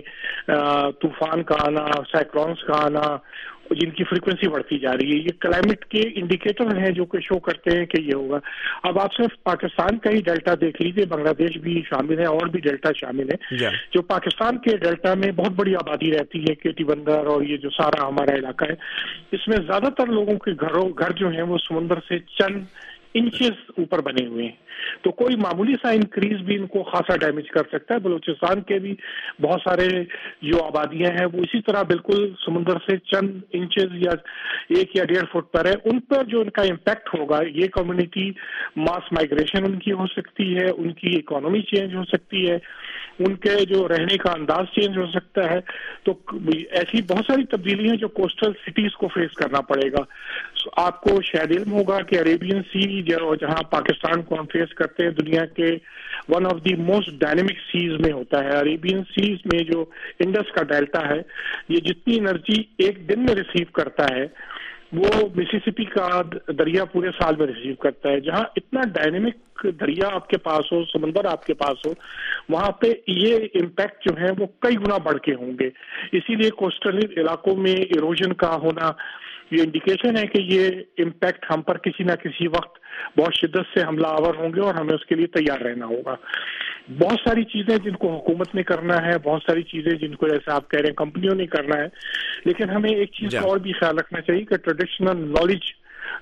طوفان کا آنا, سائیکلونس کا آنا, جن کی فریکوینسی بڑھتی جا رہی ہے. یہ کلائمیٹ کے انڈیکیٹر ہیں جو کہ شو کرتے ہیں کہ یہ ہوگا. اب آپ صرف پاکستان کا ہی ڈیلٹا دیکھ لیجیے, بنگلہ دیش بھی شامل ہے اور بھی ڈیلٹا شامل ہے. جو پاکستان کے ڈیلٹا میں بہت بڑی آبادی رہتی ہے, کیٹی بندر اور یہ جو سارا ہمارا علاقہ ہے, اس میں زیادہ تر لوگوں کے گھروں گھر جو ہیں وہ سمندر سے چند انچز اوپر بنے ہوئے ہیں. تو کوئی معمولی سا انکریز بھی ان کو خاصا ڈیمیج کر سکتا ہے. بلوچستان کے بھی بہت سارے جو آبادیاں ہیں وہ اسی طرح بالکل سمندر سے چند انچز یا ایک یا ڈیڑھ فٹ پر ہے. ان پر جو ان کا امپیکٹ ہوگا, یہ کمیونٹی ماس مائگریشن ان کی ہو سکتی ہے, ان کی اکانومی چینج ہو سکتی ہے, ان کے جو رہنے کا انداز چینج ہو سکتا ہے. تو ایسی بہت ساری تبدیلی ہیں جو کوسٹل سٹیز کو فیس کرنا پڑے گا. آپ کو شاید علم ہوگا کہ عربین سی جہاں پاکستان کو ہم فیس کرتے ہیں, دنیا کے one of the most dynamic seas میں ہوتا ہے. عربین سیز میں جو انڈس کا ڈیلٹا ہے, یہ جتنی انرجی ایک دن میں ریسیو کرتا ہے وہ مسیسپی کا دریا پورے سال میں ریسیو کرتا ہے. جہاں اتنا ڈائنمک دریا آپ کے پاس ہو, سمندر آپ کے پاس ہو, وہاں پہ یہ امپیکٹ جو ہے وہ کئی گنا بڑھ کے ہوں گے. اسی لیے کوسٹل علاقوں میں ایروژن کا ہونا یہ انڈیکیشن ہے کہ یہ امپیکٹ ہم پر کسی نہ کسی وقت بہت شدت سے حملہ آور ہوں گے اور ہمیں اس کے لیے تیار رہنا ہوگا. بہت ساری چیزیں جن کو حکومت نے کرنا ہے, بہت ساری چیزیں جن کو جیسے آپ کہہ رہے ہیں کمپنیوں نے کرنا ہے, لیکن ہمیں ایک چیز کا اور بھی خیال رکھنا چاہیے کہ ٹریڈیشنل نالج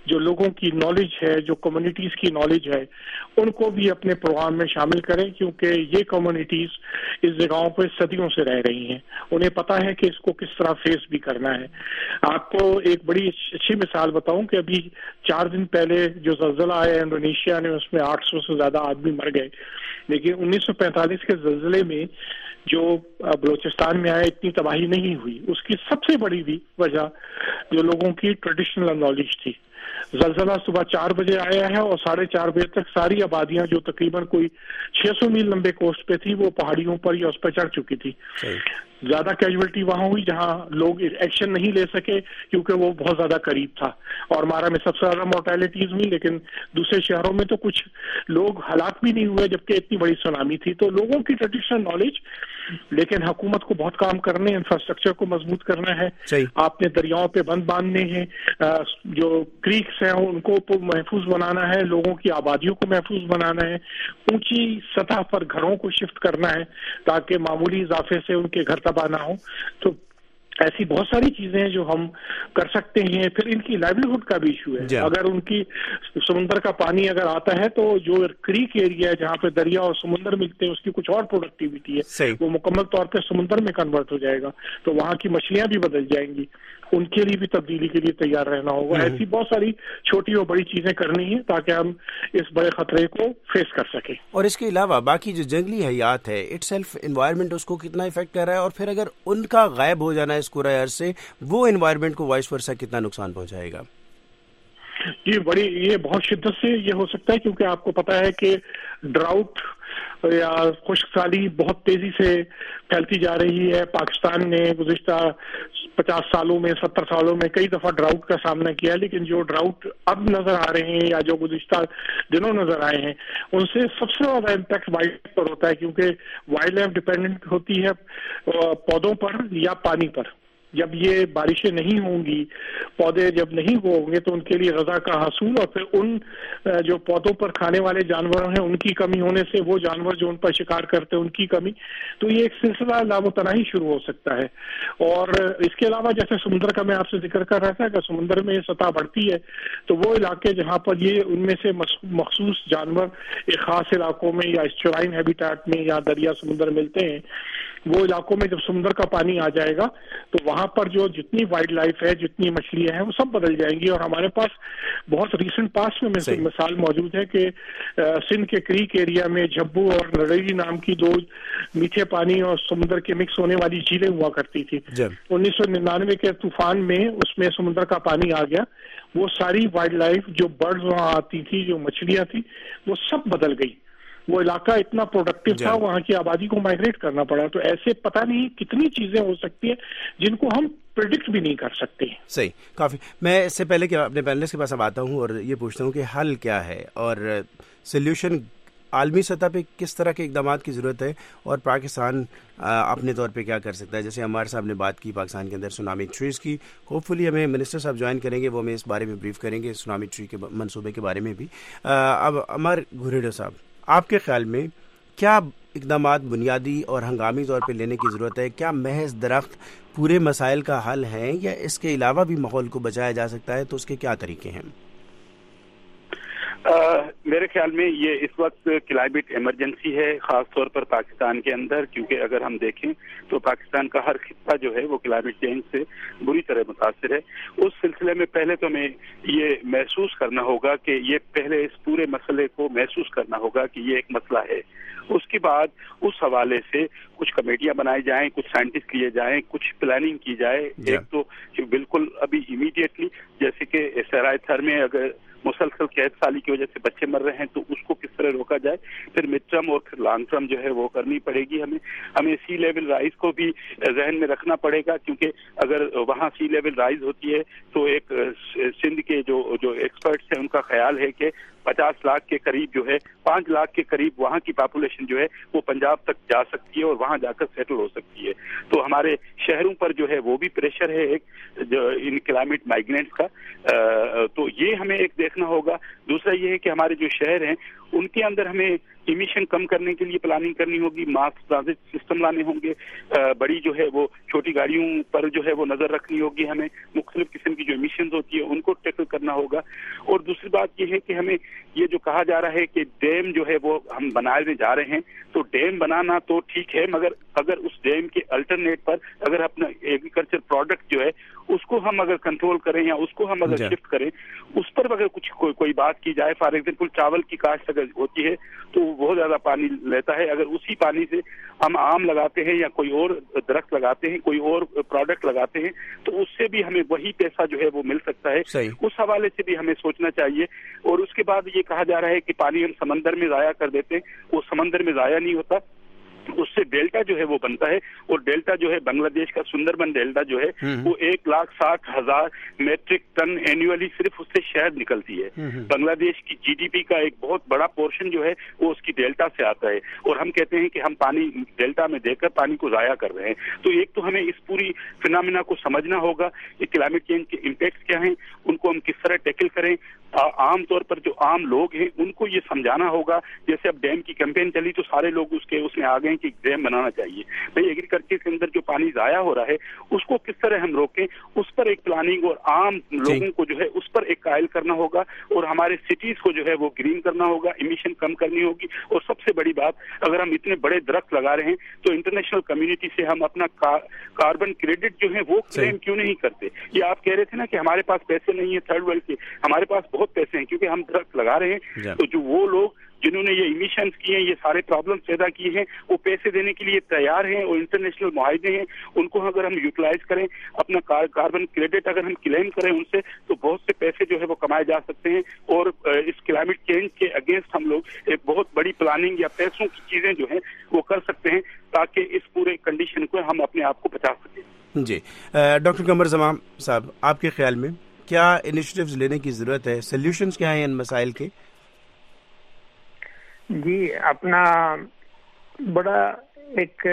جو لوگوں کی نالج ہے, جو کمیونٹیز کی نالج ہے, ان کو بھی اپنے پروگرام میں شامل کریں, کیونکہ یہ کمیونٹیز اس جگہوں پہ صدیوں سے رہ رہی ہیں, انہیں پتہ ہے کہ اس کو کس طرح فیس بھی کرنا ہے. آپ کو ایک بڑی اچھی مثال بتاؤں کہ ابھی چار دن پہلے جو زلزلہ آیا انڈونیشیا نے, اس میں آٹھ سو سے زیادہ آدمی مر گئے, لیکن انیس سو پینتالیس کے زلزلے میں جو بلوچستان میں آیا اتنی تباہی نہیں ہوئی. اس کی سب سے بڑی بھی وجہ جو لوگوں کی ٹریڈیشنل نالج تھی. زلزلہ صبح چار بجے آیا ہے اور ساڑھے چار بجے تک ساری آبادیاں جو تقریباً کوئی چھ سو میل لمبے کوسٹ پہ تھی وہ پہاڑیوں پر یا اس پہ چڑھ چکی تھی. زیادہ کیجویلٹی وہاں ہوئی جہاں لوگ ایکشن نہیں لے سکے کیونکہ وہ بہت زیادہ قریب تھا, اور مارا میں سب سے زیادہ مورٹیلٹیز ہوئی, لیکن دوسرے شہروں میں تو کچھ لوگ ہلاک بھی نہیں ہوئے جبکہ اتنی بڑی سونامی تھی. تو لوگوں کی ٹریڈیشنل نالج, لیکن حکومت کو بہت کام کرنے, انفراسٹرکچر کو مضبوط کرنا ہے. آپ نے دریاؤں پہ بند باندھنے ہیں, جو کریکس ہیں ان کو محفوظ بنانا ہے, لوگوں کی آبادیوں کو محفوظ بنانا ہے, اونچی سطح پر گھروں کو شفٹ کرنا ہے تاکہ معمولی اضافے سے ان کے گھر تباہ نہ ہوں. تو ایسی بہت ساری چیزیں ہیں جو ہم کر سکتے ہیں. پھر ان کی لائیولیہڈ کا بھی ایشو ہے. اگر ان کی سمندر کا پانی اگر آتا ہے تو جو کریک ایریا ہے جہاں پہ دریا اور سمندر ملتے ہیں اس کی کچھ اور پروڈکٹیوٹی ہے, وہ مکمل طور پہ سمندر میں کنورٹ ہو جائے گا, تو وہاں کی مچھلیاں بھی بدل جائیں گی. ان کے لیے بھی تبدیلی کے لیے تیار رہنا ہوگا. ایسی بہت ساری چھوٹی اور بڑی چیزیں کرنی ہیں تاکہ ہم اس بڑے خطرے کو فیس کر سکیں. اور اس کے علاوہ باقی جو جنگلی حیات ہے, اٹ سیلف انوائرمنٹ اس کو کتنا افیکٹ کر رہا ہے, اور پھر اگر ان کا غائب ہو جانا اس قرۂ ارض سے, وہ انوائرمنٹ کو وائس ورسا کتنا نقصان پہنچائے گا؟ جی بڑی, یہ بہت شدت سے یہ ہو سکتا ہے کیونکہ آپ کو پتا ہے کہ ڈراؤٹ یا خشک سالی بہت تیزی سے پھیلتی جا رہی ہے. پاکستان نے گزشتہ پچاس سالوں میں, ستر سالوں میں کئی دفعہ ڈراؤٹ کا سامنا کیا, لیکن جو ڈراؤٹ اب نظر آ رہے ہیں یا جو گزشتہ دنوں نظر آئے ہیں ان سے سب سے زیادہ امپیکٹ وائلڈ لائف پر ہوتا ہے, کیونکہ وائلڈ لائف ڈپینڈنٹ ہوتی ہے پودوں پر یا پانی پر. جب یہ بارشیں نہیں ہوں گی, پودے جب نہیں ہوں گے تو ان کے لیے غذا کا حصول, اور پھر ان جو پودوں پر کھانے والے جانور ہیں ان کی کمی ہونے سے وہ جانور جو ان پر شکار کرتے ہیں ان کی کمی, تو یہ ایک سلسلہ لامتناہی شروع ہو سکتا ہے. اور اس کے علاوہ جیسے سمندر کا میں آپ سے ذکر کر رہا تھا کہ سمندر میں سطح بڑھتی ہے تو وہ علاقے جہاں پر یہ ان میں سے مخصوص جانور ایک خاص علاقوں میں یا اسچورائن ہیبیٹیٹ میں یا دریا سمندر ملتے ہیں, وہ علاقوں میں جب سمندر کا پانی آ جائے گا تو وہاں پر جو جتنی وائلڈ لائف ہے, جتنی مچھلیاں ہیں, وہ سب بدل جائیں گی. اور ہمارے پاس بہت ریسنٹ پاس میں مثال موجود ہے کہ سندھ کے کریک ایریا میں جھبو اور نریری نام کی دو میٹھے پانی اور سمندر کے مکس ہونے والی جھیلیں ہوا کرتی تھی. انیس سو ننانوے کے طوفان میں اس میں سمندر کا پانی آ گیا, وہ ساری وائلڈ لائف جو برڈز وہاں آتی تھی, جو مچھلیاں تھیں, وہ سب بدل گئی. وہ علاقہ اتنا پروڈکٹیو تھا, وہاں کی آبادی کو مائگریٹ کرنا پڑا. تو ایسے پتہ نہیں کتنی چیزیں ہو سکتی ہیں جن کو ہم پریڈکٹ بھی نہیں کر سکتے. صحیح, کافی. میں اس سے پہلے کہ اپنے پینلسٹ کے پاس اب آتا ہوں اور یہ پوچھتا ہوں کہ حل کیا ہے اور سلیوشن عالمی سطح پہ کس طرح کے اقدامات کی ضرورت ہے, اور پاکستان اپنے طور پہ کیا کر سکتا ہے. جیسے عمار صاحب نے بات کی پاکستان کے اندر سونامی ٹریز کی, ہوپ فلی ہمیں منسٹر صاحب جوائن کریں گے, وہ ہمیں اس بارے میں بریف کریں گے سونامی ٹری کے منصوبے کے بارے میں بھی. اب عمار گھریڈو صاحب, آپ کے خیال میں کیا اقدامات بنیادی اور ہنگامی طور پہ لینے کی ضرورت ہے؟ کیا محض درخت پورے مسائل کا حل ہیں, یا اس کے علاوہ بھی ماحول کو بچایا جا سکتا ہے؟ تو اس کے کیا طریقے ہیں؟ آ, میرے خیال میں یہ اس وقت کلائمیٹ ایمرجنسی ہے, خاص طور پر پاکستان کے اندر, کیونکہ اگر ہم دیکھیں تو پاکستان کا ہر خطہ جو ہے وہ کلائمیٹ چینج سے بری طرح متاثر ہے. اس سلسلے میں پہلے تو ہمیں یہ محسوس کرنا ہوگا کہ یہ پہلے اس پورے مسئلے کو محسوس کرنا ہوگا کہ یہ ایک مسئلہ ہے. اس کے بعد اس حوالے سے کچھ کمیٹیاں بنائی جائیں, کچھ سائنٹسٹ لیے جائیں, کچھ پلاننگ کی جائے. ایک تو بالکل ابھی امیڈیٹلی جیسے کہ سرائے تھر میں اگر مسلسل قید سالی کی وجہ سے بچے مر رہے ہیں تو اس کو کس طرح روکا جائے, پھر مڈ ٹرم اور پھر لانگ ٹرم جو ہے وہ کرنی پڑے گی. ہمیں ہمیں سی لیول رائز کو بھی ذہن میں رکھنا پڑے گا, کیونکہ اگر وہاں سی لیول رائز ہوتی ہے تو ایک سندھ کے جو جو ایکسپرٹس ہیں ان کا خیال ہے کہ پچاس لاکھ کے قریب جو ہے, پانچ لاکھ کے قریب وہاں کی پاپولیشن جو ہے وہ پنجاب تک جا سکتی ہے اور وہاں جا کر سیٹل ہو سکتی ہے. تو ہمارے شہروں پر جو ہے وہ بھی پریشر ہے ایک جو ان کلائمیٹ مائیگرینٹس کا, تو یہ ہمیں ایک دیکھنا ہوگا. دوسرا یہ ہے کہ ہمارے جو شہر ہیں ان کے اندر ہمیں ایمیشن کم کرنے کے لیے پلاننگ کرنی ہوگی, ماس ٹرانزٹ سسٹم لانے ہوں گے, بڑی جو ہے وہ چھوٹی گاڑیوں پر جو ہے وہ نظر رکھنی ہوگی, ہمیں مختلف قسم کی جو ایمیشن پولوشن ہوتی ہے ان کو ٹیکل کرنا ہوگا. اور دوسری بات یہ ہے کہ ہمیں یہ جو کہا جا رہا ہے کہ ڈیم جو ہے وہ ہم بنانے جا رہے ہیں, تو ڈیم بنانا تو ٹھیک ہے, مگر اگر اس ڈیم کے الٹرنیٹ پر اگر اپنا ایگریکلچر پروڈکٹ جو ہے اس کو ہم اگر کنٹرول کریں یا اس کو ہم اگر شفٹ کریں, اس پر اگر کچھ کوئی, کوئی بات کی جائے, فار ایگزامپل چاول کی کاشت اگر ہوتی ہے تو وہ بہت زیادہ پانی لیتا ہے, اگر اسی پانی سے ہم آم لگاتے ہیں یا کوئی اور درخت لگاتے ہیں, کوئی اور پروڈکٹ لگاتے ہیں, تو اس سے بھی ہمیں وہی پیسہ جو ہے وہ مل سکتا ہے. اس حوالے سے بھی ہمیں سوچنا چاہیے. اور اس کے بعد یہ کہا جا رہا ہے کہ پانی ہم سمندر میں ضائع کر دیتے ہیں, وہ سمندر میں ضائع نہیں ہوتا, اس سے ڈیلٹا جو ہے وہ بنتا ہے. اور ڈیلٹا جو ہے بنگلہ دیش کا سندربن ڈیلٹا جو ہے وہ ایک لاکھ ساٹھ ہزار میٹرک ٹن اینولی صرف اس سے شہد نکلتی ہے. بنگلہ دیش کی جی ڈی پی کا ایک بہت بڑا پورشن جو ہے وہ اس کی ڈیلٹا سے آتا ہے, اور ہم کہتے ہیں کہ ہم پانی ڈیلٹا میں دے کر پانی کو ضائع کر رہے ہیں. تو ایک تو ہمیں اس پوری فنامنا کو سمجھنا ہوگا کہ کلائمیٹ چینج کے امپیکٹس کیا ہیں, ان کو ہم کس طرح ٹیکل کریں. عام طور پر جو عام لوگ ہیں ان کو یہ سمجھانا ہوگا, جیسے اب ڈیم کی کیمپین چلی تو سارے لوگ اس کے اس میں آ گئے کہ ڈیم بنانا چاہیے. بھائی ایگریکلچر کے اندر جو پانی ضائع ہو رہا ہے اس کو کس طرح ہم روکیں, اس پر ایک پلاننگ اور عام لوگوں کو جو ہے اس پر ایک قائل کرنا ہوگا, اور ہمارے سٹیز کو جو ہے وہ گرین کرنا ہوگا, امیشن کم کرنی ہوگی. اور سب سے بڑی بات, اگر ہم اتنے بڑے درخت لگا رہے ہیں تو انٹرنیشنل کمیونٹی سے ہم اپنا کاربن کریڈٹ جو ہے وہ کلیم کیوں نہیں کرتے. یہ آپ کہہ رہے تھے نا کہ ہمارے پاس پیسے نہیں ہیں تھرڈ ورلڈ کے, ہمارے پاس بہت پیسے ہیں کیونکہ ہم درخت لگا رہے ہیں. تو جو وہ لوگ جنہوں نے یہ ایمیشنز کیے ہیں, یہ سارے پرابلم پیدا کیے ہیں, وہ پیسے دینے کے لیے تیار ہیں, اور انٹرنیشنل معاہدے ہیں, ان کو اگر ہم یوٹیلائز کریں, اپنا کاربن کریڈٹ اگر ہم کلیم کریں ان سے, تو بہت سے پیسے جو ہے وہ کمائے جا سکتے ہیں. اور اس کلائمیٹ چینج کے اگینسٹ ہم لوگ ایک بہت بڑی پلاننگ یا پیسوں کی چیزیں جو ہیں وہ کر سکتے ہیں, تاکہ اس پورے کنڈیشن کو ہم اپنے آپ کو بچا سکیں. جی ڈاکٹر قمر زمان صاحب, آپ کے خیال میں کیا انیشیٹوز لینے کی ضرورت ہے, سلیوشنز کیا ہیں ان مسائل کے؟ جی اپنا بڑا ایک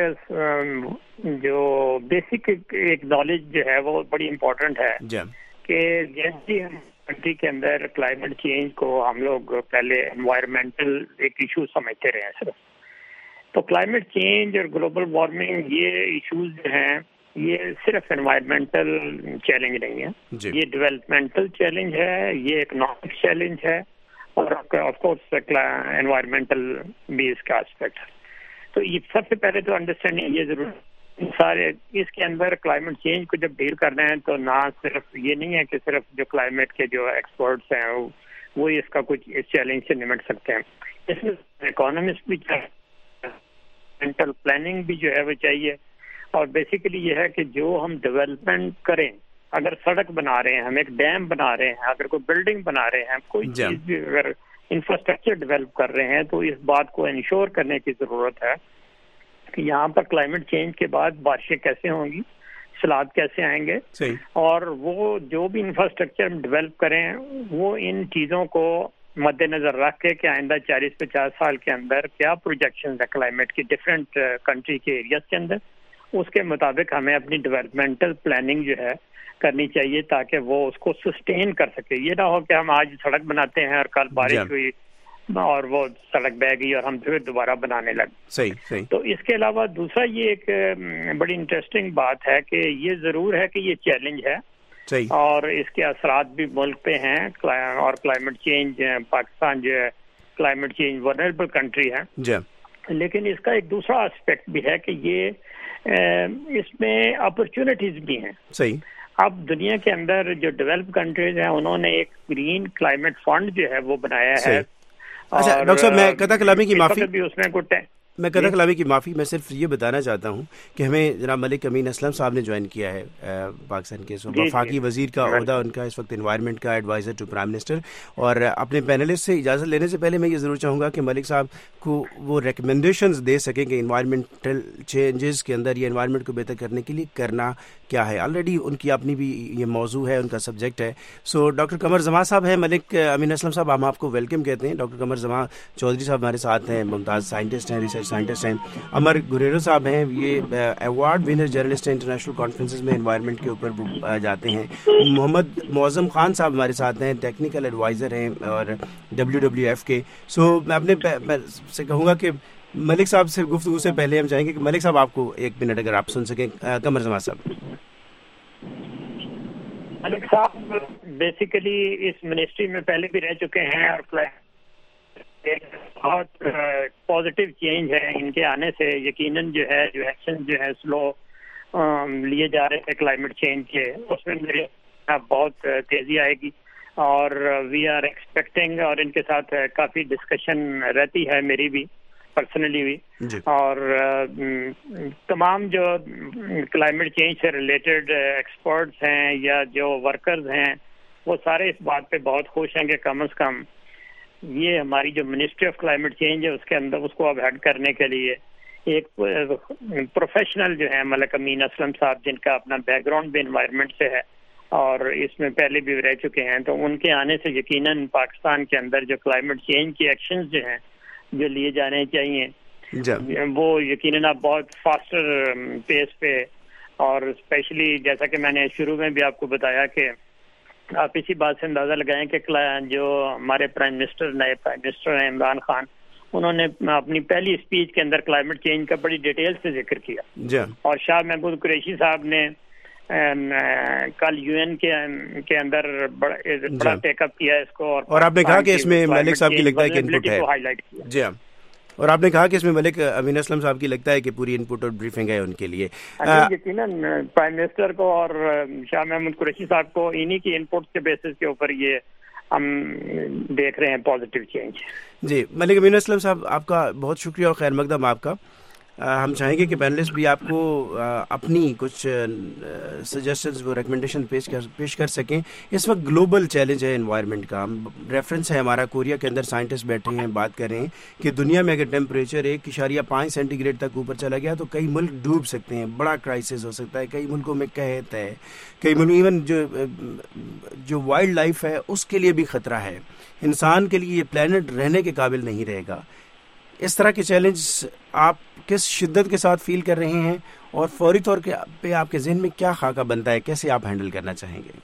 جو بیسک ایک نالج جو ہے وہ بڑی امپورٹنٹ ہے کہ جیسے کنٹری کے اندر کلائمیٹ چینج کو ہم لوگ پہلے انوائرمنٹل ایک ایشو سمجھتے رہے ہیں صرف. تو کلائمیٹ چینج اور گلوبل وارمنگ یہ ایشوز جو ہیں یہ صرف انوائرمنٹل چیلنج نہیں ہے, یہ ڈیولپمنٹل چیلنج ہے, یہ اکنامک چیلنج ہے, اور آف کورس انوائرمنٹل بھی اس کا اسپیکٹ ہے. تو یہ سب سے پہلے تو انڈرسٹینڈنگ یہ ضرور سارے اس کے اندر کلائمیٹ چینج کو جب ڈیل کر رہے ہیں تو نہ صرف یہ نہیں ہے کہ صرف جو کلائمیٹ کے جو ایکسپرٹس ہیں وہ اس کا کچھ اس چیلنج سے نمٹ سکتے ہیں. اس میں اکانومسٹ بھی چاہیے, مینٹل پلاننگ بھی جو ہے وہ چاہیے, اور بیسیکلی یہ ہے کہ جو ہم ڈیولپمنٹ کریں, اگر سڑک بنا رہے ہیں, ہم ایک ڈیم بنا رہے ہیں, اگر کوئی بلڈنگ بنا رہے ہیں, کوئی چیز بھی اگر انفراسٹرکچر ڈیولپ کر رہے ہیں, تو اس بات کو انشور کرنے کی ضرورت ہے کہ یہاں پر کلائمیٹ چینج کے بعد بارشیں کیسے ہوں گی, سیلاب کیسے آئیں گے, اور وہ جو بھی انفراسٹرکچر ہم ڈیولپ کریں وہ ان چیزوں کو مد نظر رکھ کے کہ آئندہ چالیس پچاس سال کے اندر کیا پروجیکشنز ہے کلائمیٹ کی ڈفرینٹ کنٹری کے ایریاز کے اندر, اس کے مطابق ہمیں اپنی ڈیولپمنٹل پلاننگ جو ہے کرنی چاہیے تاکہ وہ اس کو سسٹین کر سکے. یہ نہ ہو کہ ہم آج سڑک بناتے ہیں اور کل بارش ہوئی اور وہ سڑک بہ گئی اور ہم پھر دوبارہ بنانے لگ. صحیح صحیح. تو اس کے علاوہ دوسرا یہ ایک بڑی انٹرسٹنگ بات ہے کہ یہ ضرور ہے کہ یہ چیلنج ہے اور اس کے اثرات بھی ملک پہ ہیں, اور کلائمیٹ چینج پاکستان جو ہے کلائمیٹ چینج ورنریبل کنٹری ہے, لیکن اس کا ایک دوسرا اسپیکٹ بھی ہے کہ یہ اس میں اپرچونٹیز بھی ہیں. صحیح. اب دنیا کے اندر جو ڈیولپ کنٹریز ہیں انہوں نے ایک گرین کلائمیٹ فنڈ جو ہے وہ بنایا ہے. اچھا ڈاکٹر صاحب, میں قطع کلامی کی معافی بھی اس میں کچھ میں قطع کلامی کی معافی میں صرف یہ بتانا چاہتا ہوں کہ ہمیں جناب ملک امین اسلم صاحب نے جوائن کیا ہے پاکستان کے, سو وفاقی وزیر کا عہدہ ان کا اس وقت انوائرمنٹ کا ایڈوائزر ٹو پرائم منسٹر. اور اپنے پینلسٹ سے اجازت لینے سے پہلے میں یہ ضرور چاہوں گا کہ ملک صاحب کو وہ ریکمنڈیشنز دے سکیں کہ انوائرمنٹل چینجز کے اندر یہ انوائرمنٹ کو بہتر کرنے کے لیے کرنا کیا ہے. آلریڈی ان کی اپنی بھی یہ موضوع ہے, ان کا سبجیکٹ ہے. سو ڈاکٹر قمر زمان صاحب ہیں, ملک امین اسلم صاحب ہم آپ کو ویلکم کہتے ہیں. ڈاکٹر قمر زمان چودھری صاحب ہمارے ساتھ ہیں, ممتاز سائنٹسٹ ہیں, ریسرچ سائنٹسٹ ہیں. امر گریرو صاحب ہیں, یہ ایوارڈ ونر جرنلسٹ ہیں, انٹرنیشنل کانفرنسز میں انوائرمنٹ کے اوپر جاتے ہیں. محمد معظم خان صاحب ہمارے ساتھ ہیں, ٹیکنیکل ایڈوائزر ہیں اور ڈبلیو ڈبلیو ایف کے. سو میں اپنے سے کہوں گا کہ ملک صاحب سے گفتگو سے پہلے ہم چاہیں گے کہ ملک صاحب آپ کو ایک منٹ اگر آپ سن سکیں. قمر زمان صاحب. ملک صاحب بیسیکلی اس منسٹری میں پہلے بھی رہ چکے ہیں اور بہت پازیٹیو چینج ہے ان کے آنے سے. یقیناً جو ہے جو ایکشن جو ہے سلو لیے جا رہے تھے کلائمیٹ چینج کے, اس میں میرے بہت تیزی آئے گی اور وی آر ایکسپیکٹنگ, اور ان کے ساتھ کافی ڈسکشن رہتی ہے میری بھی پرسنلی بھی, اور تمام جو کلائمیٹ چینج سے ریلیٹڈ ایکسپرٹس ہیں یا جو ورکرز ہیں وہ سارے اس بات پہ بہت خوش ہیں کہ کم از کم یہ ہماری جو منسٹری آف کلائمیٹ چینج ہے اس کے اندر اس کو اب ہیڈ کرنے کے لیے ایک پروفیشنل جو ہے ملک امین اسلم صاحب, جن کا اپنا بیک گراؤنڈ بھی انوائرمنٹ سے ہے اور اس میں پہلے بھی رہ چکے ہیں, تو ان کے آنے سے یقیناً پاکستان کے اندر جو کلائمیٹ چینج کی ایکشنز جو ہیں جو لیے جانے چاہیے وہ یقیناً اب بہت فاسٹر پیس پہ, اور اسپیشلی جیسا کہ میں نے شروع میں بھی آپ کو بتایا کہ آپ اسی بات سے اندازہ لگائیں کہ جو ہمارے پرائم منسٹر نئے پرائم منسٹر ہیں عمران خان, انہوں نے اپنی پہلی اسپیچ کے اندر کلائمیٹ چینج کا بڑی ڈیٹیل سے ذکر کیا, اور شاہ محمود قریشی صاحب نے کل یو این کے اندر بڑا ٹیک اپ کیا اس کو, اور آپ نے کہا کہ اس میں ملک صاحب کی لگتا ہے کہ انپٹ ہے, ہائی لائٹ کیا. جی ہاں, اور آپ نے کہا کہ اس میں ملک امین اسلم صاحب کی لگتا ہے کہ پوری انپٹ اور بریفنگ ہے ان کے لیے. یقیناً پرائم منسٹر کو اور شاہ محمود قریشی صاحب کو انہی کی انپٹ کے بیسس کے اوپر یہ ہم دیکھ رہے ہیں پازیٹیو چینج. جی ملک امین اسلم صاحب, آپ کا بہت شکریہ اور خیر مقدم آپ کا. ہم چاہیں گے کہ پینلسٹ بھی آپ کو اپنی کچھ سجیشنز و ریکمنڈیشن پیش کر پیش کر سکیں. اس وقت گلوبل چیلنج ہے انوائرمنٹ کا, ریفرنس ہے ہمارا کوریا کے اندر سائنٹسٹ بیٹھے ہیں بات کر رہے ہیں کہ دنیا میں اگر ٹیمپریچر ایک اشاریہ پانچ سینٹی گریڈ تک اوپر چلا گیا تو کئی ملک ڈوب سکتے ہیں, بڑا کرائسس ہو سکتا ہے, کئی ملکوں میں قحط ہے, کئی ملک ایون جو جو وائلڈ لائف ہے اس کے لیے بھی خطرہ ہے, انسان کے لیے یہ پلانٹ رہنے کے قابل نہیں رہے گا. اس طرح کے چیلنج آپ کس شدت کے ساتھ فیل کر رہے ہیں اور فوری طور پہ آپ کے ذہن میں کیا خاکہ بنتا ہے, کیسے آپ ہینڈل کرنا چاہیں گے؟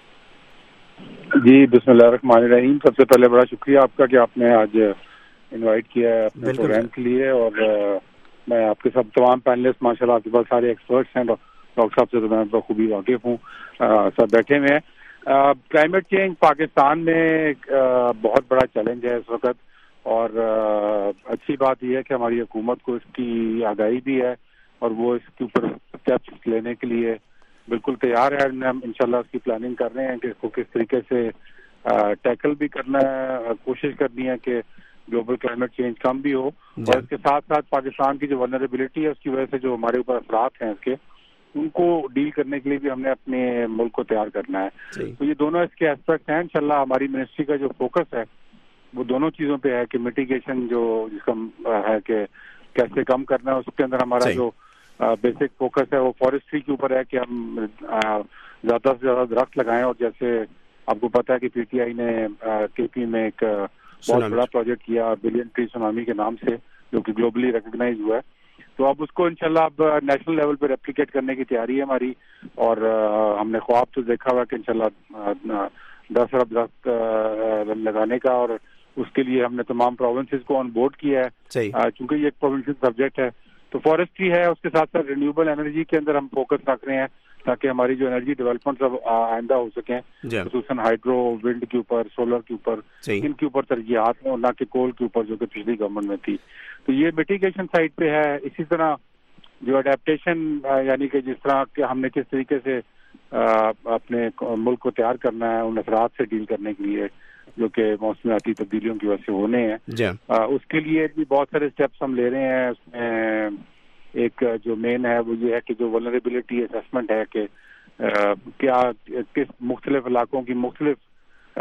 جی بسم اللہ الرحمن الرحیم. سب سے پہلے بڑا شکریہ آپ کا کہ آپ نے آج انوائٹ کیا ہے اپنے پروگرام کے لیے, اور میں آپ کے سب تمام پینلسٹ ماشاء اللہ آپ کے پاس سارے ایکسپرٹس ہیں, ڈاکٹر صاحب سے تو میں بخوبی واقف ہوں, سب بیٹھے ہوئے ہیں. کلائمیٹ چینج پاکستان میں بہت بڑا چیلنج ہے اس وقت, اور اچھی بات یہ ہے کہ ہماری حکومت کو اس کی آگاہی بھی ہے اور وہ اس کے اوپر اسٹیپس لینے کے لیے بالکل تیار ہے. ہم انشاءاللہ اس کی پلاننگ کر رہے ہیں کہ اس کو کس طریقے سے ٹیکل بھی کرنا ہے, کوشش کرنی ہے کہ گلوبل کلائمیٹ چینج کم بھی ہو, اور اس کے ساتھ ساتھ پاکستان کی جو ولنریبلٹی ہے اس کی وجہ سے جو ہمارے اوپر اثرات ہیں اس کے, ان کو ڈیل کرنے کے لیے بھی ہم نے اپنے ملک کو تیار کرنا ہے. تو یہ دونوں اس کے اسپیکٹ ہیں. انشاءاللہ ہماری منسٹری کا جو فوکس ہے وہ دونوں چیزوں پہ ہے کہ میٹیگیشن جو جس کا ہے کہ کیسے کم کرنا ہے, اس کے اندر ہمارا جو بیسک فوکس ہے وہ فارسٹری کے اوپر ہے کہ ہم زیادہ سے زیادہ درخت لگائیں. اور جیسے آپ کو پتا ہے کہ پی ٹی آئی نے کے پی میں ایک بہت بڑا پروجیکٹ کیا بلین ٹری سونامی کے نام سے, جو کہ گلوبلی ریکگنائز ہوا ہے, تو اب اس کو انشاءاللہ اب نیشنل لیول پہ ریپلیکیٹ کرنے کی تیاری ہے ہماری. اور ہم نے خواب تو دیکھا ہوا کہ انشاءاللہ دس ارب درخت لگانے کا, اور اس کے لیے ہم نے تمام پروونسز کو آن بورڈ کیا ہے, چونکہ یہ ایک پروونشل سبجیکٹ ہے. تو فارسٹری ہے, اس کے ساتھ ساتھ رینیوبل انرجی کے اندر ہم فوکس رکھ رہے ہیں تاکہ ہماری جو انرجی ڈیولپمنٹ اب آئندہ ہو سکیں, خصوصاً ہائیڈرو ونڈ کے اوپر, سولر کے اوپر, ان کے اوپر ترجیحات ہیں, اور نہ کہ کول کے اوپر جو کہ پچھلی گورنمنٹ میں تھی. تو یہ میٹیگیشن سائڈ پہ ہے. اسی طرح جو اڈیپٹیشن یعنی کہ جس طرح کہ ہم نے کس طریقے سے اپنے ملک کو تیار کرنا ہے ان اثرات سے ڈیل کرنے کے لیے جو کہ موسمیاتی تبدیلیوں کی وجہ سے ہونے ہیں, اس کے لیے بھی بہت سارے اسٹیپس ہم لے رہے ہیں. اس میں ایک جو مین ہے وہ یہ ہے کہ جو ولنریبلٹی اسیسمنٹ ہے کہ کیا کس مختلف علاقوں کی مختلف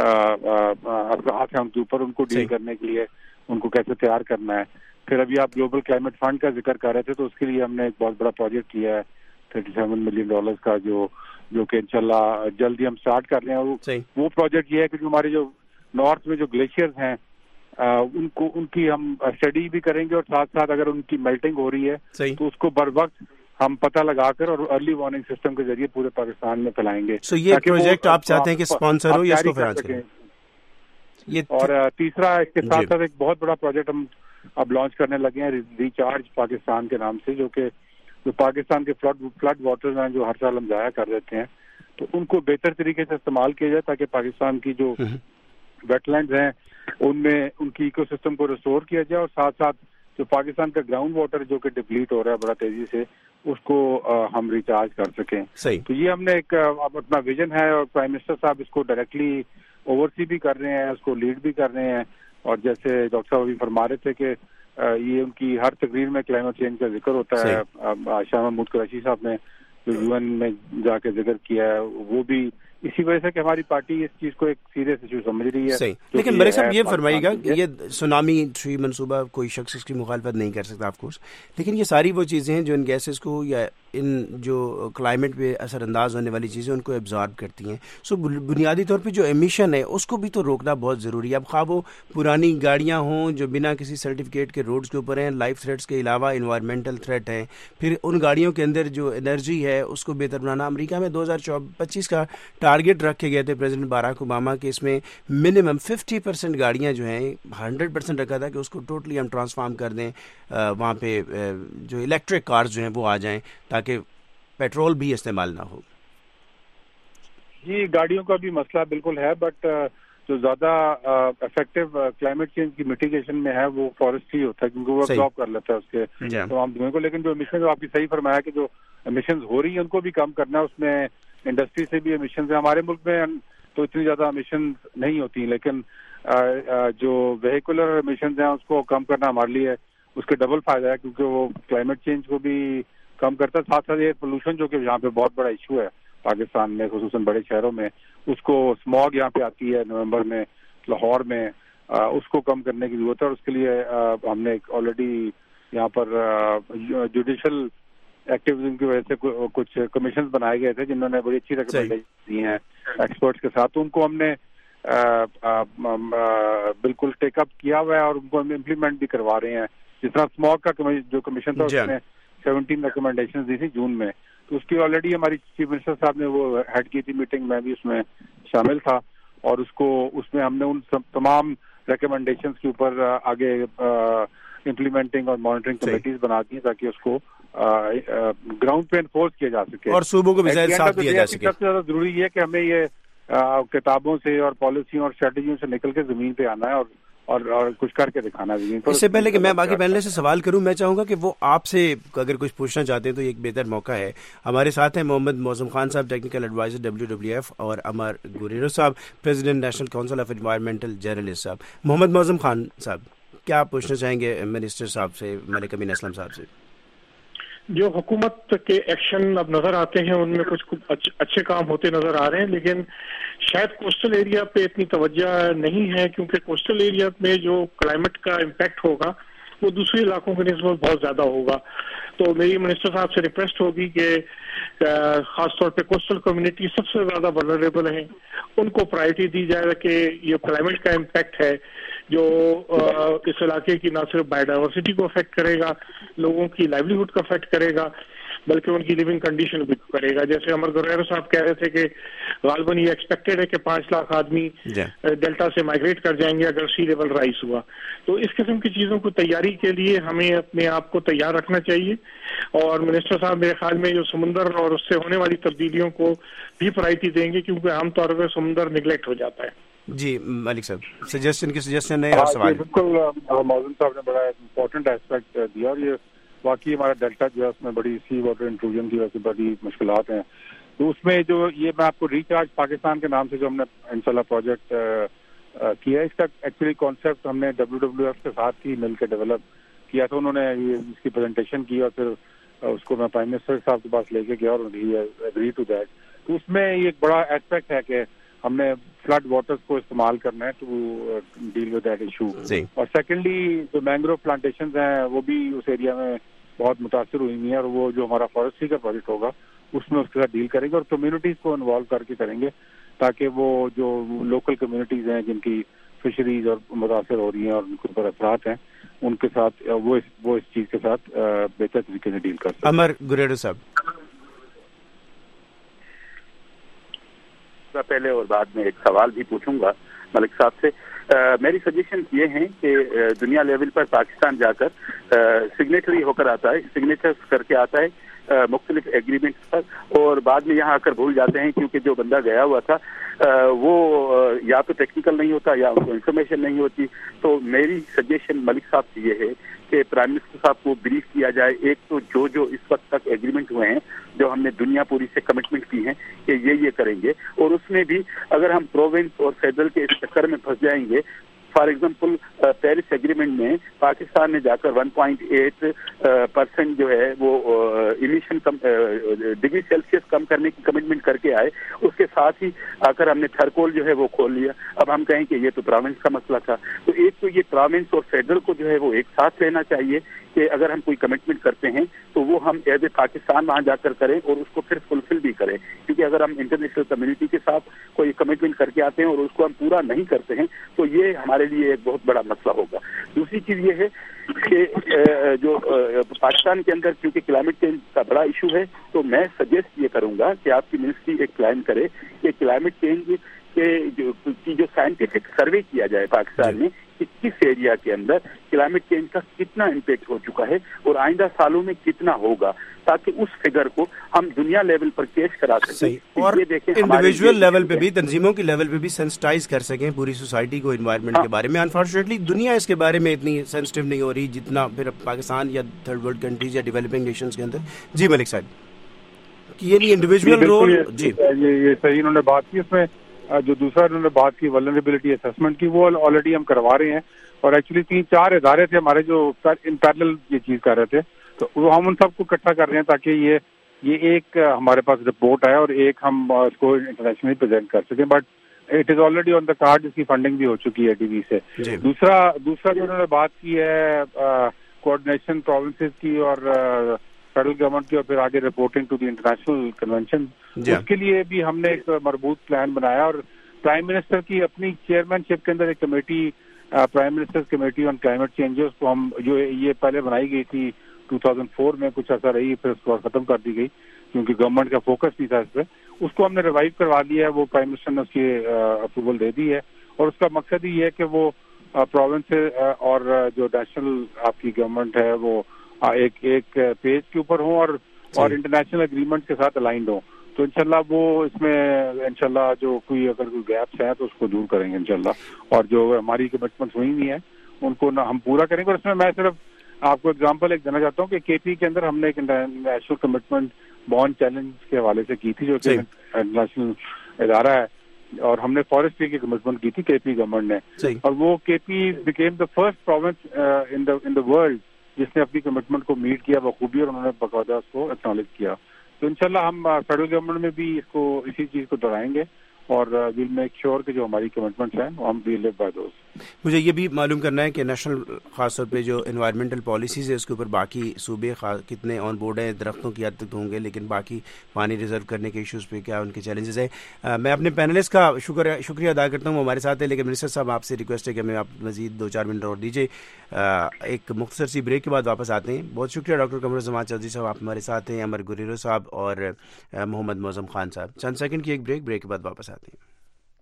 اثرات ہیں ان کے اوپر, ان کو ڈیل کرنے کے لیے ان کو کیسے تیار کرنا ہے. پھر ابھی آپ گلوبل کلائمیٹ فنڈ کا ذکر کر رہے تھے, تو اس کے لیے ہم نے ایک بہت بڑا پروجیکٹ کیا ہے تھرٹی سیون ملین ڈالرز کا, جو جو کہ انشاءاللہ جلدی ہم سٹارٹ کر رہے ہیں. وہ پروجیکٹ یہ ہے کہ جو ہمارے جو نارتھ میں جو گلیشیئرز ہیں ان کو ان کی ہم اسٹڈی بھی کریں گے, اور ساتھ ساتھ اگر ان کی میلٹنگ ہو رہی ہے تو اس کو بر وقت ہم پتہ لگا کر اور ارلی وارننگ سسٹم کے ذریعے پورے پاکستان میں پھیلائیں گے. سو یہ پروجیکٹ آپ چاہتے ہیں کہ اسپانسر ہو یا اس کو فنانس کریں؟ اور تیسرا اس کے ساتھ ساتھ ایک بہت بڑا پروجیکٹ ہم اب لانچ کرنے لگے ہیں ریچارج پاکستان کے نام سے, جو کہ جو پاکستان کے فلڈ فلڈ واٹرز ہیں جو ہر سال ہم ضائع کر دیتے ہیں, تو ان کو بہتر طریقے سے استعمال کیا جائے تاکہ پاکستان کی جو ویٹ لینڈز ہیں ان میں ان کی ایکو سسٹم کو ریسٹور کیا جائے، اور ساتھ ساتھ جو پاکستان کا گراؤنڈ واٹر جو کہ ڈپلیٹ ہو رہا ہے بڑا تیزی سے اس کو ہم ریچارج کر سکیں. صحیح. تو یہ ہم نے ایک اپنا ویژن ہے اور پرائم منسٹر صاحب اس کو ڈائریکٹلی اوور سی بھی کر رہے ہیں، اس کو لیڈ بھی کر رہے ہیں. اور جیسے ڈاکٹر صاحب ابھی فرما رہے تھے کہ یہ ان کی ہر تقریر میں کلائمیٹ چینج کا ذکر ہوتا ہے. شاہ محمود قریشی صاحب نے جو یو این میں جا کے ذکر کیا ہے وہ بھی اسی وجہ سے کہ ہماری پارٹی اس چیز کو ایک سیریس ایشو سمجھ رہی ہے. صحیح. لیکن میرے صاحب یہ فرمائیے گا کہ یہ سونامی تھری منصوبہ کوئی شخص اس کی مخالفت نہیں کر سکتا آف کورس، لیکن یہ ساری وہ چیزیں ہیں جو ان گیسز کو یا ان جو کلائمیٹ پہ اثر انداز ہونے والی چیزیں ان کو ایبزارب کرتی ہیں. سو بنیادی طور پہ جو ایمیشن ہے اس کو بھی تو روکنا بہت ضروری ہے. اب خواہ وہ پرانی گاڑیاں ہوں جو بنا کسی سرٹیفکیٹ کے روڈز کے اوپر ہیں، لائف تھریٹس کے علاوہ انوائرمنٹل تھریٹ ہیں، پھر ان گاڑیوں کے اندر جو انرجی ہے اس کو بہتر بنانا. امریکہ میں دو ہزار پچیس کا ٹارگیٹ رکھے گئے تھے پریزیڈنٹ باراک اوباما کے، اس میں منیمم ففٹی پرسینٹ گاڑیاں جو ہیں ہنڈریڈ پرسینٹ رکھا تھا کہ اس کو ٹوٹلی ہم ٹرانسفارم کر دیں، وہاں پہ جو الیکٹرک کارز جو ہیں وہ آ جائیں تاکہ پیٹرول بھی استعمال نہ ہو. جی گاڑیوں کا بھی مسئلہ بالکل ہے، بٹ جو زیادہ افیکٹو کلائمیٹ چینج کی میٹیگیشن میں ہے وہ فارسٹری ہوتا ہے کیونکہ وہ ابزارب کر لیتا ہے اس کے تمام دھوئیں کو. لیکن جو ایمیشن آپ کی صحیح فرمایا کہ جو ایمیشنز ہو رہی ہیں ان کو بھی کم کرنا ہے، اس میں انڈسٹری سے بھی ایمیشنز ہیں. ہمارے ملک میں تو اتنی زیادہ ایمیشنز نہیں ہوتی، لیکن جو ویہیکولر ایمیشنز ہیں اس کو کم کرنا ہمارے لیے اس کے ڈبل فائدہ ہے کیونکہ وہ کلائمیٹ چینج کو بھی کم کرتا ہے. ساتھ ساتھ ایئر پولوشن جو کہ یہاں پہ بہت بڑا ایشو ہے پاکستان میں خصوصاً بڑے شہروں میں، اس کو اسموگ یہاں پہ آتی ہے نومبر میں لاہور میں، اس کو کم کرنے کی ضرورت ہے. اور اس کے لیے ہم نے آلریڈی یہاں پر جوڈیشل ایکٹیویزم کی وجہ سے کچھ کمیشنز بنائے گئے تھے جنہوں نے بڑی اچھی ریکمنڈیشن دی ہیں ایکسپرٹس کے ساتھ. ان کو ہم نے بالکل ٹیک اپ کیا ہوا ہے اور ان کو ہم امپلیمنٹ بھی کروا رہے ہیں. جس طرح اسموگ کا جو کمیشن تھا اس میں سیونٹین ریکمنڈیشن دی تھی جون میں، تو اس کی آلریڈی ہماری چیف منسٹر صاحب نے وہ ہیڈ کی تھی میٹنگ، میں بھی اس میں شامل تھا، اور اس کو اس میں ہم نے ان تمام ریکمنڈیشنز کے اوپر آگے امپلیمنٹنگ اور مانیٹرنگ کمیٹیز بنا دی تاکہ اس کو گراؤنڈ پہ انفورس کیا جا سکے اور صوبوں کو بھی ساتھ دیا جا سکے. سب سے زیادہ ضروری یہ ہے کہ ہمیں یہ کتابوں سے اور پالیسیوں اور اسٹریٹجیوں سے نکل کے زمین پہ آنا ہے اور اور اور کچھ کر کے دکھانا زمین پر. اس سے پہلے کہ میں باقی پینل سے سوال کروں، میں چاہوں گا کہ وہ آپ سے اگر کچھ پوچھنا چاہتے ہیں تو ایک بہتر موقع ہے. ہمارے ساتھ ہیں محمد معظم خان صاحب، technical adviser W W F, اور امر گریرو صاحب، president national council of environmental journalist صاحب. محمد معظم خان صاحب، کیا آپ پوچھنا چاہیں گے منسٹر صاحب سے، ملک امین اسلم صاحب سے؟ جو حکومت کے ایکشن اب نظر آتے ہیں ان میں کچھ اچھے کام ہوتے نظر آ رہے ہیں، لیکن شاید کوسٹل ایریا پہ اتنی توجہ نہیں ہے کیونکہ کوسٹل ایریا میں جو کلائمیٹ کا امپیکٹ ہوگا وہ دوسرے علاقوں کے نسبت بہت زیادہ ہوگا. تو میری منسٹر صاحب سے ریکویسٹ ہوگی کہ خاص طور پہ کوسٹل کمیونٹی سب سے زیادہ ولنریبل ہیں، ان کو پرائرٹی دی جائے کہ یہ کلائمیٹ کا امپیکٹ ہے جو اس علاقے کی نہ صرف بایو ڈائیورسٹی کو افیکٹ کرے گا، لوگوں کی لائیولیہڈ کو افیکٹ کرے گا، بلکہ ان کی لیونگ کنڈیشن بھی کرے گا. جیسے امر گریرو صاحب کہہ رہے تھے کہ غالباً یہ ایکسپیکٹڈ ہے کہ پانچ لاکھ آدمی ڈیلٹا سے مائگریٹ کر جائیں گے اگر سی لیول رائز ہوا. تو اس قسم کی چیزوں کو تیاری کے لیے ہمیں اپنے آپ کو تیار رکھنا چاہیے. اور منسٹر صاحب میرے خیال میں جو سمندر اور اس سے ہونے والی تبدیلیوں کو بھی پرائرٹی دیں گے کیونکہ عام طور پہ سمندر نگلیکٹ ہو جاتا ہے. جی ملک صاحب، سجیشن کی سجیشن ہے اور سوال. بالکل معظم صاحب نے بڑا امپورٹنٹ ایسپیکٹ دیا، اور یہ واقعی ہمارا ڈیلٹا جو ہے اس میں بڑی سی واٹر انٹروژن کی وجہ سے بڑی مشکلات ہیں. تو اس میں جو یہ میں آپ کو ریچارج پاکستان کے نام سے جو ہم نے انشاءاللہ پروجیکٹ کیا ہے، اس کا ایکچولی کانسیپٹ ہم نے ڈبلیو ڈبلیو ایف کے ساتھ ہی مل کے ڈیولپ کیا تھا. انہوں نے یہ اس کی پریزنٹیشن کی اور پھر اس کو میں پرائم منسٹر صاحب کے پاس لے کے گیا اور ایگری ٹو دیٹ. تو اس میں یہ ایک بڑا ایسپیکٹ ہے کہ ہم نے فلڈ واٹرز کو استعمال کرنا ہے to deal with that issue. اور سیکنڈلی جو مینگروو پلانٹیشنز ہیں وہ بھی اس ایریا میں بہت متاثر ہوئی ہیں، اور وہ جو ہمارا فارسٹری کا پروجیکٹ ہوگا اس میں اس کے ساتھ ڈیل کریں گے اور کمیونٹیز کو انوالو کر کے کریں گے تاکہ وہ جو لوکل کمیونٹیز ہیں جن کی فشریز اور متاثر ہو رہی ہیں اور ان کے اوپر اثرات ہیں ان کے ساتھ وہ اس وہ اس چیز کے ساتھ بہتر طریقے سے ڈیل کر سکیں. امر گریرو صاحب، پہلے اور بعد میں ایک سوال بھی پوچھوں گا ملک صاحب سے. میری سجیشن یہ ہیں کہ دنیا لیول پر پاکستان جا کر سگنیچری ہو کر آتا ہے سگنیچر کر کے آتا ہے مختلف ایگریمنٹس پر, اور بعد میں یہاں آ کر بھول جاتے ہیں کیونکہ جو بندہ گیا ہوا تھا وہ یا تو ٹیکنیکل نہیں ہوتا یا ان کو انفارمیشن نہیں ہوتی. تو میری سجیشن ملک صاحب سے یہ ہے کہ پرائم منسٹر صاحب کو بریف کیا جائے. ایک تو جو جو اس وقت تک ایگریمنٹ ہوئے ہیں, جو ہم نے دنیا پوری سے کمٹمنٹ کی ہیں کہ یہ یہ کریں گے, اور اس میں بھی اگر ہم پروونس اور فیڈرل کے اس چکر میں پھنس جائیں گے. فار ایگزامپل پیرس ایگریمنٹ میں پاکستان نے جا کر ون پوائنٹ ایٹ پرسینٹ جو ہے وہ ایمیشن کم ڈگری سیلسیس کم کرنے کی کمٹمنٹ کر کے آئے. اس کے ساتھ ہی آ کر ہم نے تھرکول جو ہے وہ کھول لیا. اب ہم کہیں کہ یہ تو پراونس کا مسئلہ تھا. تو ایک تو یہ پراونس اور فیڈرل کو جو ہے وہ ایک ساتھ لینا چاہیے کہ اگر ہم کوئی کمٹمنٹ کرتے ہیں تو وہ ہم ایز اے پاکستان وہاں جا کر کریں اور اس کو پھر فلفل بھی کریں. کیونکہ اگر ہم انٹرنیشنل کمیونٹی کے ساتھ کوئی کمٹمنٹ کر کے آتے ہیں اور اس کو ہم پورا نہیں کرتے ہیں تو یہ ہمارے لیے ایک بہت بڑا مسئلہ ہوگا. دوسری چیز یہ ہے کہ جو پاکستان کے اندر کیونکہ کلائمیٹ چینج کا بڑا ایشو ہے, تو میں سجیسٹ یہ کروں گا کہ آپ کی منسٹری ایک پلان کرے کہ کلائمیٹ چینج کے جو کی جو سائنٹیفک سروے کیا جائے پاکستان میں کہ کس ایریا کے اندر کلائمیٹ چینج کا کتنا امپیکٹ ہو چکا ہے اور آئندہ سالوں میں کتنا ہوگا, تاکہ اس فگر کو ہم دنیا لیول پر پیش کرا سکیں اور انڈیویجول لیول پہ بھی, تنظیموں کے لیول پہ بھی سینسٹائز کر سکیں پوری سوسائٹی کو انوائرمنٹ کے بارے میں. انفارچونیٹلی دنیا اس کے بارے میں اتنی سینسٹیو نہیں ہو رہی جتنا پھر پاکستان یا تھرڈ ورلڈ کنٹریز یا ڈیولپنگ نیشنز کے اندر. جی ملک صاحب, یہ نہیں انڈیویجول رول. جی یہ صحیح انہوں نے بات کی. اس میں جو دوسرا انہوں نے بات کی ولنریبلٹی اسسمنٹ کی, وہ آلریڈی ہم کروا رہے ہیں, اور ایکچولی تین چار ادارے تھے ہمارے جو ان پیرلل یہ چیز کر رہے تھے, تو وہ ہم ان سب کو اکٹھا کر رہے ہیں تاکہ یہ یہ ایک ہمارے پاس رپورٹ آئے اور ایک ہم اس کو انٹرنیشنلی پریزنٹ کر سکیں. But it is already on the card, جس کی فنڈنگ بھی ہو چکی ہے ٹی وی سے. دوسرا دوسرا جو انہوں نے بات کی ہے کوآرڈینیشن پروونسز کی اور فیڈرل گورنمنٹ کی, اور پھر آگے reporting to the international convention, اس کے لیے بھی ہم نے ایک مربوط پلان بنایا. اور پرائم منسٹر کی اپنی چیئرمین شپ کے اندر ایک committee, prime minister committee on climate changes, کو ہم جو یہ پہلے بنائی گئی تھی دو ہزار چار میں, کچھ عرصہ رہی, پھر اس کو ختم کر دی گئی کیونکہ گورنمنٹ کا فوکس نہیں تھا اس پہ. اس کو ہم نے ریوائو کروا دیا ہے, وہ پرائم منسٹر نے اس کی اپروول دے دی ہے, اور اس کا مقصد ہی ہے کہ وہ پروونس اور جو نیشنل آپ کی گورنمنٹ ہے وہ ایک ایک پیج کے اوپر ہوں اور اور انٹرنیشنل اگریمنٹ کے ساتھ الائنڈ ہوں. تو انشاءاللہ وہ اس میں انشاءاللہ جو کوئی اگر کوئی گیپس ہیں تو اس کو دور کریں گے انشاءاللہ, اور جو ہماری کمٹمنٹس ہوئی نہیں ہیں ان کو ہم پورا کریں گے. اور اس میں میں صرف آپ کو اگزامپل ایک دینا چاہتا ہوں کہ کے پی کے اندر ہم نے ایک انٹرنیشنل کمٹمنٹ بانڈ چیلنج کے حوالے سے کی تھی, جو کہ انٹرنیشنل ادارہ ہے, اور ہم نے فارسٹری کی کمٹمنٹ کی تھی کے پی گورنمنٹ نے, اور وہ K P became the first province in the world جس نے اپنی کمٹمنٹ کو میٹ کیا بخوبی, اور انہوں نے باقاعدہ اس کو ایکنالج کیا. تو انشاءاللہ ہم فیڈرل گورنمنٹ میں بھی اس کو اسی چیز کو دہرائیں گے, اور ویل میک شیور کہ جو ہماری کمٹمنٹس ہیں ہم وی لیو بائی دوز. مجھے یہ بھی معلوم کرنا ہے کہ نیشنل خاص طور پہ جو انوائرمنٹل پالیسیز ہے اس کے اوپر باقی صوبے کتنے آن بورڈ ہیں. درختوں کی حد تک ہوں گے, لیکن باقی پانی ریزرو کرنے کے ایشوز پہ کیا ان کے چیلنجز ہیں. میں اپنے پینلسٹ کا شکر شکریہ ادا کرتا ہوں, وہ ہمارے ساتھ ہے, لیکن منسٹر صاحب آپ سے ریکویسٹ ہے کہ ہمیں آپ مزید دو چار منٹ اور دیجیے. ایک مختصر سی بریک کے بعد واپس آتے ہیں. بہت شکریہ ڈاکٹر قمر الزمان چودھری صاحب, آپ ہمارے ساتھ ہیں, امر گریرو صاحب اور محمد معظم خان صاحب. چند سیکنڈ کی ایک بریک, بریک کے بعد واپس آتے ہیں.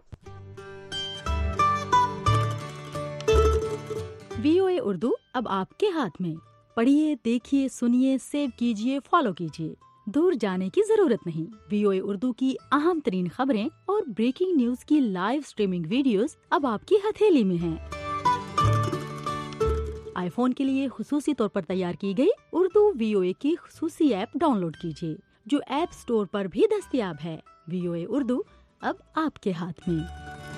وی او اے اردو اب آپ کے ہاتھ میں. پڑھیے, دیکھیے, سنیے, سیو کیجیے, فالو کیجیے. دور جانے کی ضرورت نہیں. وی او اے اردو کی اہم ترین خبریں اور بریکنگ نیوز کی لائیو سٹریمنگ ویڈیوز اب آپ کی ہتھیلی میں ہیں. آئی فون کے لیے خصوصی طور پر تیار کی گئی اردو وی او اے کی خصوصی ایپ ڈاؤن لوڈ کیجیے, جو ایپ سٹور پر بھی دستیاب ہے. وی او اے اردو اب آپ کے ہاتھ میں.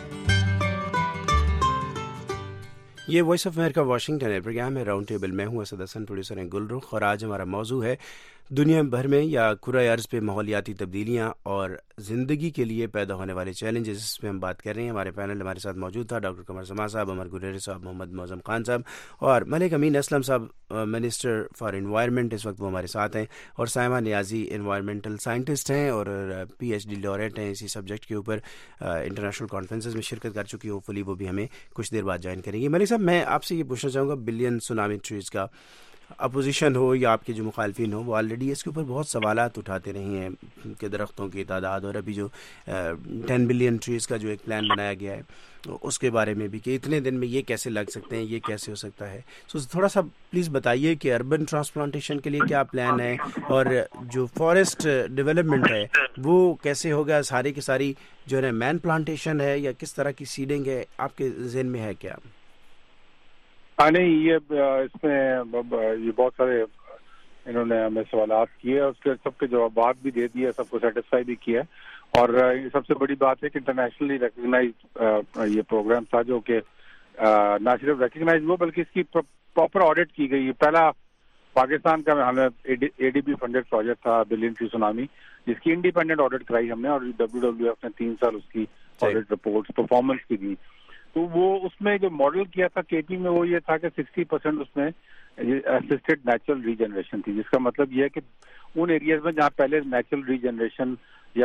یہ وائس آف امریکہ واشنگٹن ہے, پروگرام ہے راؤنڈ ٹیبل. میں ہوں اسد حسن, پروڈیوسر ہیں گل رخ, اور آج ہمارا موضوع ہے دنیا بھر میں یا کرۂ ارض پہ ماحولیاتی تبدیلیاں اور زندگی کے لیے پیدا ہونے والے چیلنجز, اس پہ ہم بات کر رہے ہیں. ہمارے پینل ہمارے ساتھ موجود تھا ڈاکٹر قمر الزمان صاحب, امر گریرو صاحب, محمد معظم خان صاحب اور ملک امین اسلم صاحب, منسٹر فار انوائرمنٹ, اس وقت وہ ہمارے ساتھ ہیں, اور سائمہ نیازی انوائرمنٹل سائنٹسٹ ہیں اور پی ایچ ڈی لوریٹ ہیں اسی سبجیکٹ کے اوپر, انٹرنیشنل کانفرنسز میں شرکت کر چکی. ہوپفلی وہ بھی ہمیں کچھ دیر بعد جوائن کریں گی. ملک صاحب, میں آپ سے یہ پوچھنا چاہوں گا بلین سونامی ٹریز کا, اپوزیشن ہو یا آپ کے جو مخالفین ہوں وہ آلریڈی اس کے اوپر بہت سوالات اٹھاتے رہے ہیں کہ درختوں کی تعداد اور ابھی جو ٹین بلین ٹریز کا جو ایک پلان بنایا گیا ہے اس کے بارے میں بھی کہ اتنے دن میں یہ کیسے لگ سکتے ہیں, یہ کیسے ہو سکتا ہے. سو so, تھوڑا سا پلیز بتائیے کہ اربن ٹرانسپلانٹیشن کے لیے کیا پلان ہے اور جو فارسٹ ڈیولپمنٹ ہے وہ کیسے ہوگا, ساری کی ساری جو ہے مین پلانٹیشن ہے یا کس طرح کی سیڈنگ ہے, آپ کے ذہن میں ہے کیا؟ ہاں نہیں, یہ اس میں یہ بہت سارے انہوں نے ہمیں سوالات کیے اور اس کے سب کے جوابات بھی دے دیے, سب کو سیٹسفائی بھی کیا. اور یہ سب سے بڑی بات ہے کہ انٹرنیشنلی ریکگنائز یہ پروگرام تھا جو کہ نہ صرف ریکگنائز ہوا بلکہ اس کی پراپر آڈٹ کی گئی. پہلا پاکستان کا ہمیں A D B funded project تھا بلین ٹری سونامی, جس کی انڈیپینڈنٹ آڈٹ کرائی ہم نے, اور ڈبلیو ڈبلیو ایف نے تین سال اس کی آڈٹ رپورٹ پرفارمنس کی دی. تو وہ اس میں جو ماڈل کیا تھا کے پی میں وہ یہ تھا کہ سکسٹی پرسینٹ اس میں اسسٹڈ نیچرل ریجنریشن تھی, جس کا مطلب یہ ہے کہ ان ایریاز میں جہاں پہلے نیچرل ریجنریشن یا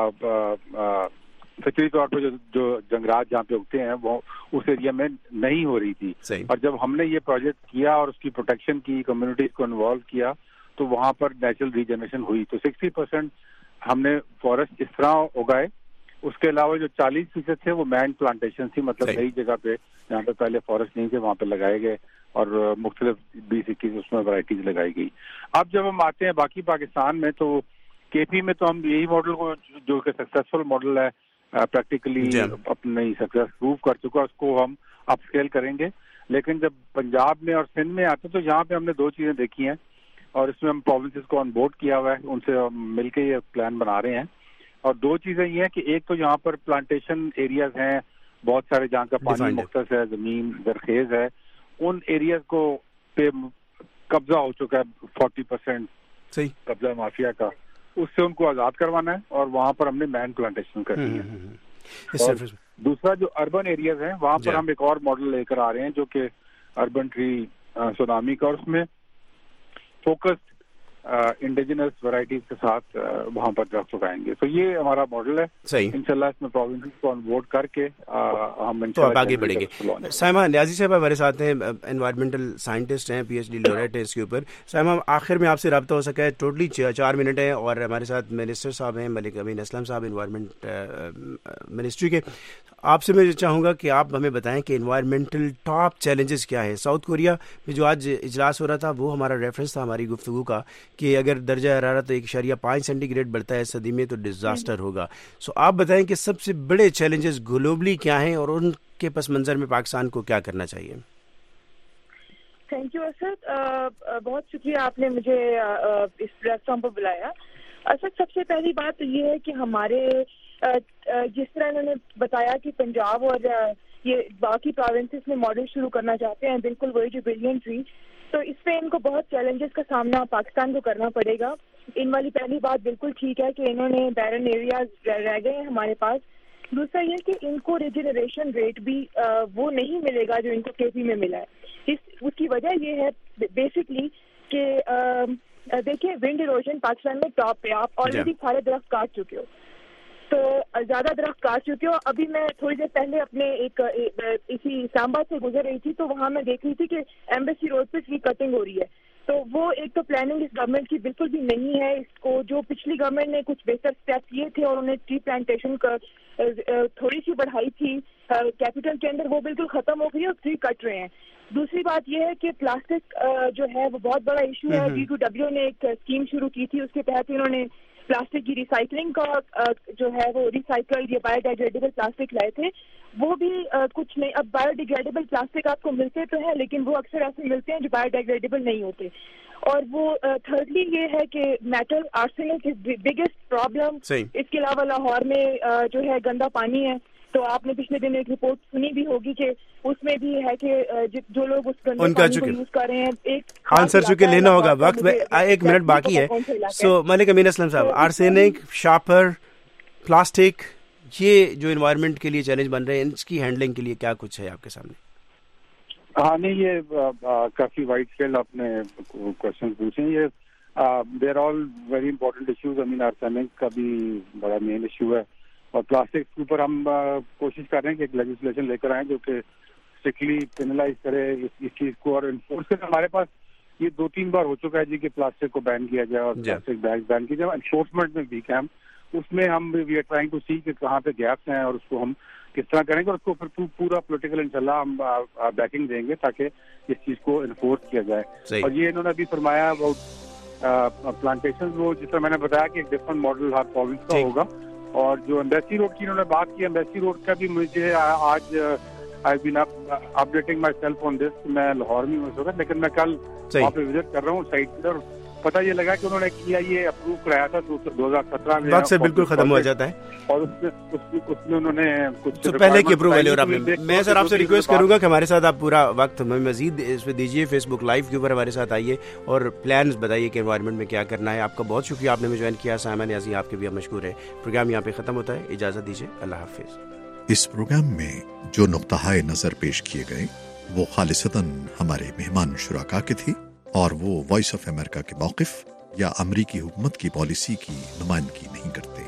فطری طور پہ جو جو جنگلات جہاں پہ اگتے ہیں وہ اس ایریا میں نہیں ہو رہی تھی. اور جب ہم نے یہ پروجیکٹ کیا اور اس کی پروٹیکشن کی, کمیونٹیز کو انوالو کیا, تو وہاں پر نیچرل ریجنریشن ہوئی. تو سکسٹی پرسینٹ ہم نے فارسٹ اس طرح اگائے. اس کے علاوہ جو چالیس فیصد تھے وہ مین پلانٹیشن تھی, مطلب نئی جگہ پہ جہاں پہ پہلے فارسٹ نہیں تھے وہاں پہ لگائے گئے اور مختلف بیس اکیس اس میں ورائٹیز لگائی گئی. اب جب ہم آتے ہیں باقی پاکستان میں تو کے پی میں تو ہم یہی ماڈل کو جو کہ سکسیسفل ماڈل ہے پریکٹیکلی اپنی سکسیس پروو کر چکا, اس کو ہم اپ اسکیل کریں گے. لیکن جب پنجاب میں اور سندھ میں آتے تو یہاں پہ ہم نے دو چیزیں دیکھی ہیں اور اس میں ہم پروونسز کو آن بورڈ کیا ہوا ہے, ان سے ہم مل کے یہ پلان بنا رہے ہیں. اور دو چیزیں یہ ہیں کہ ایک تو یہاں پر پلانٹیشن ایریاز ہیں بہت سارے جہاں کا پانی مختص ہے, زمین زرخیز ہے, ان ایریاز کو پہ قبضہ ہو چکا ہے فورٹی پرسینٹ قبضہ مافیا کا, اس سے ان کو آزاد کروانا ہے اور وہاں پر ہم نے مین پلانٹیشن کرنی ہے. اور دوسرا جو اربن ایریاز ہیں وہاں پر ہم ایک اور ماڈل لے کر آ رہے ہیں جو کہ اربن ٹری سونامی کا, اور اس میں فوکس انڈیجنس ورائٹیز کے ساتھ وہاں پر درخت اگائیں گے. تو یہ ہمارا ماڈل ہے. انشاءاللہ اس میں پروونسز کو آن بورڈ کر کے ہم آگے بڑھیں گے. سائمہ نیازی صاحب ہمارے ساتھ ہیں, انوائرمنٹل سائنٹسٹ ہیں, پی ایچ ڈی لوریٹ ہیں اس کے اوپر. سائمہ آخر میں آپ سے رابطہ ہو سکا ہے, ٹوٹلی چار منٹ ہیں, اور ہمارے ساتھ منسٹر صاحب ہیں ملک امین اسلم صاحب انوائرمنٹ منسٹری کے. آپ سے میں چاہوں گا کہ آپ ہمیں بتائیں کہ انوائرمنٹل ٹاپ چیلنجز کیا ہے. ساؤتھ کوریا میں جو آج اجلاس ہو رہا تھا وہ ہمارا ریفرنس تھا ہماری گفتگو کا کہ اگر درجہ حرارت ایک اشاریہ پانچ سینٹی گریڈ بڑھتا ہے صدی میں تو ڈیزاسٹر ہوگا. سو آپ بتائیں کہ سب سے بڑے چیلنجز گلوبلی کیا ہیں اور ان کے پس منظر میں پاکستان کو کیا کرنا چاہیے؟ تھینک یو اسد, بہت شکریہ آپ نے مجھے اس پلیٹ فارم پر بلایا. اسد سب سے پہلی بات یہ ہے کہ ہمارے جس طرح انہوں نے بتایا کہ پنجاب اور یہ باقی پروونسز میں ماڈل شروع کرنا چاہتے ہیں, بالکل وہی جو بلین ٹری, تو اس پہ ان کو بہت چیلنجز کا سامنا پاکستان کو کرنا پڑے گا. ان والی پہلی بات بالکل ٹھیک ہے کہ انہوں نے بیرن ایریاز رہ گئے ہیں ہمارے پاس. دوسرا یہ کہ ان کو ریجنریشن ریٹ بھی وہ نہیں ملے گا جو ان کو کے پی میں ملا ہے. اس اس کی وجہ یہ ہے بیسکلی کہ دیکھیں ونڈ ایروژن پاکستان میں ٹاپ پہ, آپ آلریڈی سارے درخت کاٹ چکے ہو, تو زیادہ درخت کاٹ چکے ہو. ابھی میں تھوڑی دیر پہلے اپنے ایک اسی اسلام آباد سے گزر رہی تھی تو وہاں میں دیکھ رہی تھی کہ ایمبیسی روڈ پہ ٹری کٹنگ ہو رہی ہے. تو وہ ایک تو پلاننگ اس گورنمنٹ کی بالکل بھی نہیں ہے. اس کو جو پچھلی گورنمنٹ نے کچھ بہتر اسٹیپس لیے تھے اور انہوں نے ٹری پلانٹیشن کا تھوڑی سی بڑھائی تھی کیپٹل کے اندر, وہ بالکل ختم ہو گئی اور ٹری کٹ رہے ہیں. دوسری بات یہ ہے کہ پلاسٹک جو ہے وہ بہت بڑا ایشو ہے. ڈی ٹو ڈبلیو نے ایک اسکیم شروع کی تھی, اس کے تحت انہوں نے پلاسٹک کی ریسائکلنگ کا جو ہے وہ ریسائکل یا بایو ڈیگریڈیبل پلاسٹک لائے تھے. وہ بھی کچھ نہیں, اب بایو ڈیگریڈیبل پلاسٹک آپ کو ملتے تو ہیں لیکن وہ اکثر ایسے ملتے ہیں جو بایو ڈیگریڈیبل نہیں ہوتے. اور وہ تھرڈلی یہ ہے کہ metal arsenic is biggest problem. اس کے علاوہ لاہور میں جو ہے گندا پانی ہے, تو آپ نے پچھلے دن ایک رپورٹ سنی بھی ہوگی کہ اس میں بھی ہے کہ جو لوگ اس گندے پانی کو یوز کر رہے ہیں. ایک آنسر چونکہ لینا ہوگا, وقت ایک منٹ باقی ہے. سو ملک امین اسلم صاحب, آرسینک, شاپر, پلاسٹک, یہ جو انوائرمنٹ کے لیے چیلنج بن رہے ہیں, اس کی ہینڈلنگ کے لیے کیا کچھ ہے آپ کے سامنے؟ ہاں نہیں, یہ کافی وائڈ اسکیل آپ نے کوشچن پوچھے. یہ they are all very important issues. I mean arsenic کا بھی بڑا مین ایشو ہے, اور پلاسٹک کے اوپر ہم کوشش کر رہے ہیں کہ ایک لیجسلیشن لے کر آئیں جو کہ اسٹرکٹلی پینلائز کرے اس چیز کو اور انفورس کرے. ہمارے پاس یہ دو تین بار ہو چکا ہے جی کہ پلاسٹک کو بین کیا جائے اور پلاسٹک بیگ بین کیا جائے. انفورسمنٹ میں ویک ہے, اس میں ہم we are trying to see کہ کہاں پہ گیپس ہیں اور اس کو ہم کس طرح کریں گے, اور اس کو پھر پورا پولیٹیکل انشاءاللہ ہم بیکنگ دیں گے تاکہ اس چیز کو انفورس کیا جائے. اور یہ انہوں نے ابھی فرمایا اباؤٹ پلانٹیشن, وہ جس طرح میں نے بتایا کہ ایک ڈفرنٹ ماڈل ہر پروونس کا ہوگا. اور جو ایمبیسی روڈ کی انہوں نے بات کی, ایمبیسی روڈ کا بھی مجھے آج I've been updating myself on this. میں لاہور میں ہوں اس وقت, لیکن میں کل وہاں پہ وزٹ کر رہا ہوں سائٹ پر, اور پتہ یہ لگا کہ انہوں نے کیا یہ اپروو کرایا تھا دو ہزار سترہ میں, وقت سے بالکل ختم ہو جاتا ہے, اور اس میں اس میں انہوں نے کچھ تو پہلے کی اپروول ہے. اور آپ نے, میں سر آپ سے ریکویسٹ کروں گا کہ ہمارے ساتھ آپ پورا وقت ہمیں مزید اس پہ دیجیے, فیس بک لائیو کے اوپر ہمارے ساتھ آئیے اور پلانز بتائیے کہ انوائرمنٹ میں کیا کرنا ہے. آپ کا بہت شکریہ, آپ نے مجھے جوائن کیا. سائمہ نیازی آپ کے بھی مشکور ہے. پروگرام یہاں پہ ختم ہوتا ہے, اجازت دیجیے, اللہ حافظ. اس پروگرام میں جو نقطۂ نظر پیش کیے گئے وہ خالصتاً ہمارے مہمان شرکاء کے تھے, اور وہ وائس آف امریکہ کے موقف یا امریکی حکومت کی پالیسی کی نمائندگی نہیں کرتے.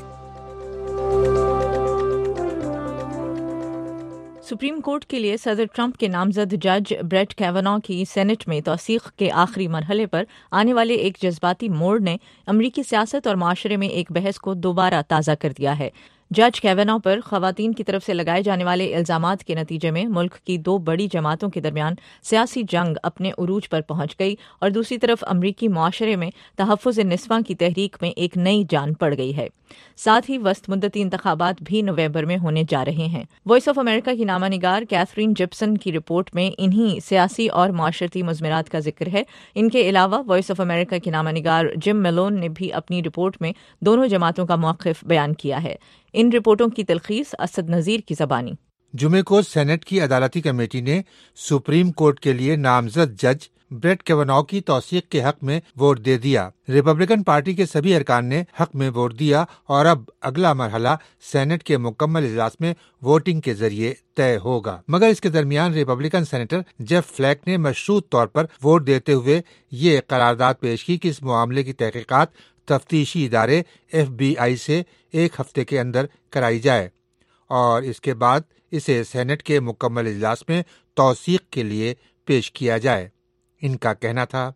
سپریم کورٹ کے لیے صدر ٹرمپ کے نامزد جج بریٹ کیونو کی سینٹ میں توثیق کے آخری مرحلے پر آنے والے ایک جذباتی موڑ نے امریکی سیاست اور معاشرے میں ایک بحث کو دوبارہ تازہ کر دیا ہے. جج کیونو پر خواتین کی طرف سے لگائے جانے والے الزامات کے نتیجے میں ملک کی دو بڑی جماعتوں کے درمیان سیاسی جنگ اپنے عروج پر پہنچ گئی, اور دوسری طرف امریکی معاشرے میں تحفظ نسواں کی تحریک میں ایک نئی جان پڑ گئی ہے. ساتھ ہی وسط مدتی انتخابات بھی نومبر میں ہونے جا رہے ہیں. وائس آف امریکہ کی نامہ نگار کیتھرین جپسن کی رپورٹ میں انہی سیاسی اور معاشرتی مضمرات کا ذکر ہے. ان کے علاوہ وائس آف امریکہ کی نامہ نگار جم میلون نے بھی اپنی رپورٹ میں دونوں جماعتوں کا موقف بیان کیا ہے. ان رپورٹوں کی تلخیص اسد نذیر کی زبانی. جمعے کو سینٹ کی عدالتی کمیٹی نے سپریم کورٹ کے لیے نامزد جج بریٹ کیونو کی توثیق کے حق میں ووٹ دے دیا. ریپبلکن پارٹی کے سبھی ارکان نے حق میں ووٹ دیا, اور اب اگلا مرحلہ سینٹ کے مکمل اجلاس میں ووٹنگ کے ذریعے طے ہوگا. مگر اس کے درمیان ریپبلکن سینیٹر جیف فلیک نے مشروط طور پر ووٹ دیتے ہوئے یہ قرارداد پیش کی کہ اس معاملے کی تحقیقات تفتیشی ادارے ایف بی آئی سے ایک ہفتے کے اندر کرائی جائے, اور اس کے بعد اسے سینٹ کے مکمل اجلاس میں توثیق کے لیے پیش کیا جائے. ان کا کہنا تھا,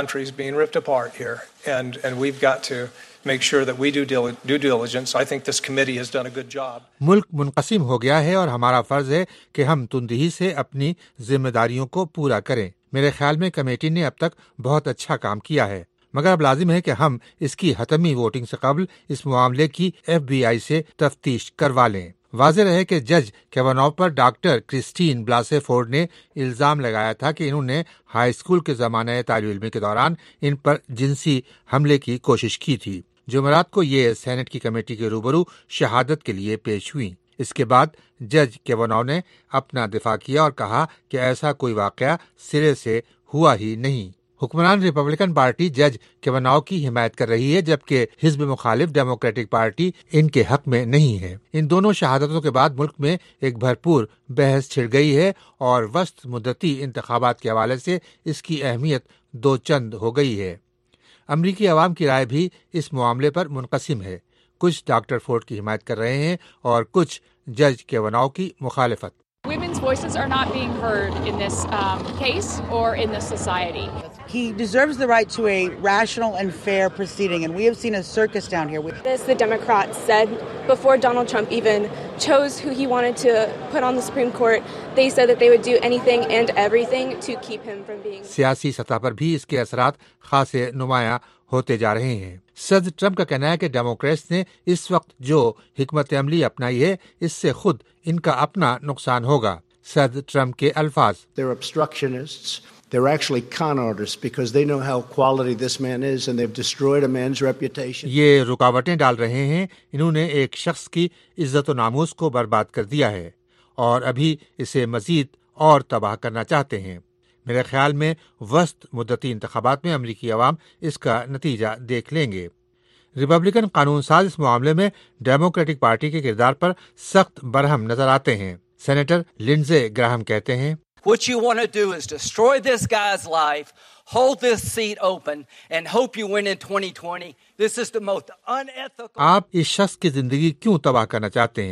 ملک منقسم ہو گیا ہے اور ہمارا فرض ہے کہ ہم تندہی سے اپنی ذمہ داریوں کو پورا کریں. میرے خیال میں کمیٹی نے اب تک بہت اچھا کام کیا ہے, مگر اب لازم ہے کہ ہم اس کی حتمی ووٹنگ سے قبل اس معاملے کی ایف بی آئی سے تفتیش کروا لیں. واضح رہے کہ جج کیونو پر ڈاکٹر کرسٹین بلاسے فورڈ نے الزام لگایا تھا کہ انہوں نے ہائی اسکول کے زمانہ طالب علم کے دوران ان پر جنسی حملے کی کوشش کی تھی. جمعرات کو یہ سینٹ کی کمیٹی کے روبرو شہادت کے لیے پیش ہوئی. اس کے بعد جج کیونو نے اپنا دفاع کیا اور کہا کہ ایسا کوئی واقعہ سرے سے ہوا ہی نہیں. حکمران ریپبلکن پارٹی جج کیونو کی حمایت کر رہی ہے, جبکہ حزب مخالف ڈیموکریٹک پارٹی ان کے حق میں نہیں ہے. ان دونوں شہادتوں کے بعد ملک میں ایک بھرپور بحث چھڑ گئی ہے, اور وسط مدتی انتخابات کے حوالے سے اس کی اہمیت دو چند ہو گئی ہے. امریکی عوام کی رائے بھی اس معاملے پر منقسم ہے. کچھ ڈاکٹر فورڈ کی حمایت کر رہے ہیں اور کچھ جج کیونو کی مخالفت. Women's voices are not being heard in this um, case or in this society. He deserves the right to a rational and fair proceeding, and we have seen a circus down here. As the Democrats said before Donald Trump even chose who he wanted to put on the Supreme Court, they said that they would do anything and everything to keep him from being. سیاسی سطح پر بھی اس کے اثرات خاصے نمایاں ہوتے جا رہے ہیں. صدر ٹرمپ کا کہنا ہے کہ ڈیموکریٹس نے اس وقت جو حکمت عملی اپنائی ہے اس سے خود ان کا اپنا نقصان ہوگا. صدر ٹرمپ کے الفاظ, They're obstructionists. They're actually con artists because they know how quality this man is and they've destroyed a man's reputation. یہ رکاوٹیں ڈال رہے ہیں. انہوں نے ایک شخص کی عزت و ناموس کو برباد کر دیا ہے اور ابھی اسے مزید اور تباہ کرنا چاہتے ہیں. میرے خیال میں وسط مدتی انتخابات میں امریکی عوام اس کا نتیجہ دیکھ لیں گے. ریپبلکن قانون ساز اس معاملے میں ڈیموکریٹک پارٹی کے کردار پر سخت برہم نظر آتے ہیں. سینیٹر لنزے گراہم کہتے ہیں, What you want to do is destroy this guy's life, hold this seat open, and hope you win in twenty twenty. This is the most unethical. آپ اس شخص کی زندگی کیوں تباہ کرنا چاہتے ہیں؟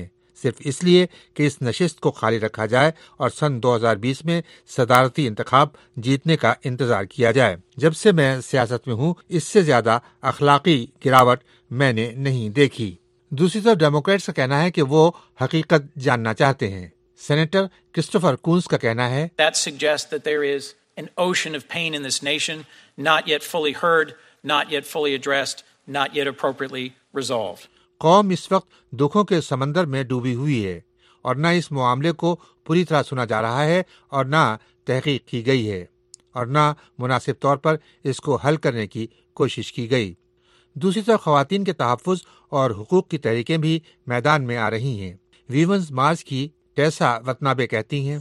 صرف اس لیے کہ اس نشست کو خالی رکھا جائے اور سن دو ہزار بیس میں صدارتی انتخاب جیتنے کا انتظار کیا جائے۔ جب سے میں سیاست میں ہوں اس سے زیادہ اخلاقی گراوٹ میں نے نہیں دیکھی۔ دوسری طرف ڈیموکریٹس کا کہنا ہے کہ وہ حقیقت جاننا چاہتے ہیں۔ سینیٹر کرسٹوفر کونز کا کہنا ہے That suggests that there is an ocean of pain in this nation, not yet fully heard, not yet fully addressed, not yet appropriately resolved. قوم اس وقت دکھوں کے سمندر میں ڈوبی ہوئی ہے اور نہ اس معاملے کو پوری طرح سنا جا رہا ہے اور نہ تحقیق کی گئی ہے اور نہ مناسب طور پر اس کو حل کرنے کی کوشش کی گئی۔ دوسری طرف خواتین کے تحفظ اور حقوق کی تحریکیں بھی میدان میں آ رہی ہیں۔ ویمنز مارچ کی ٹیسا وتنابے کہتی ہیں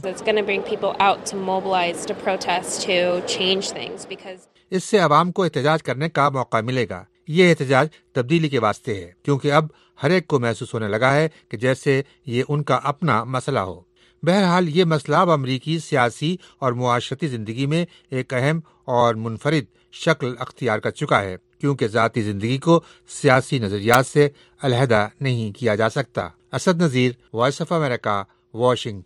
اس سے عوام کو احتجاج کرنے کا موقع ملے گا۔ یہ احتجاج تبدیلی کے واسطے ہے کیونکہ اب ہر ایک کو محسوس ہونے لگا ہے کہ جیسے یہ ان کا اپنا مسئلہ ہو۔ بہرحال یہ مسئلہ اب امریکی سیاسی اور معاشرتی زندگی میں ایک اہم اور منفرد شکل اختیار کر چکا ہے کیونکہ ذاتی زندگی کو سیاسی نظریات سے علیحدہ نہیں کیا جا سکتا۔ Asad Nazir, voice of America, Washington.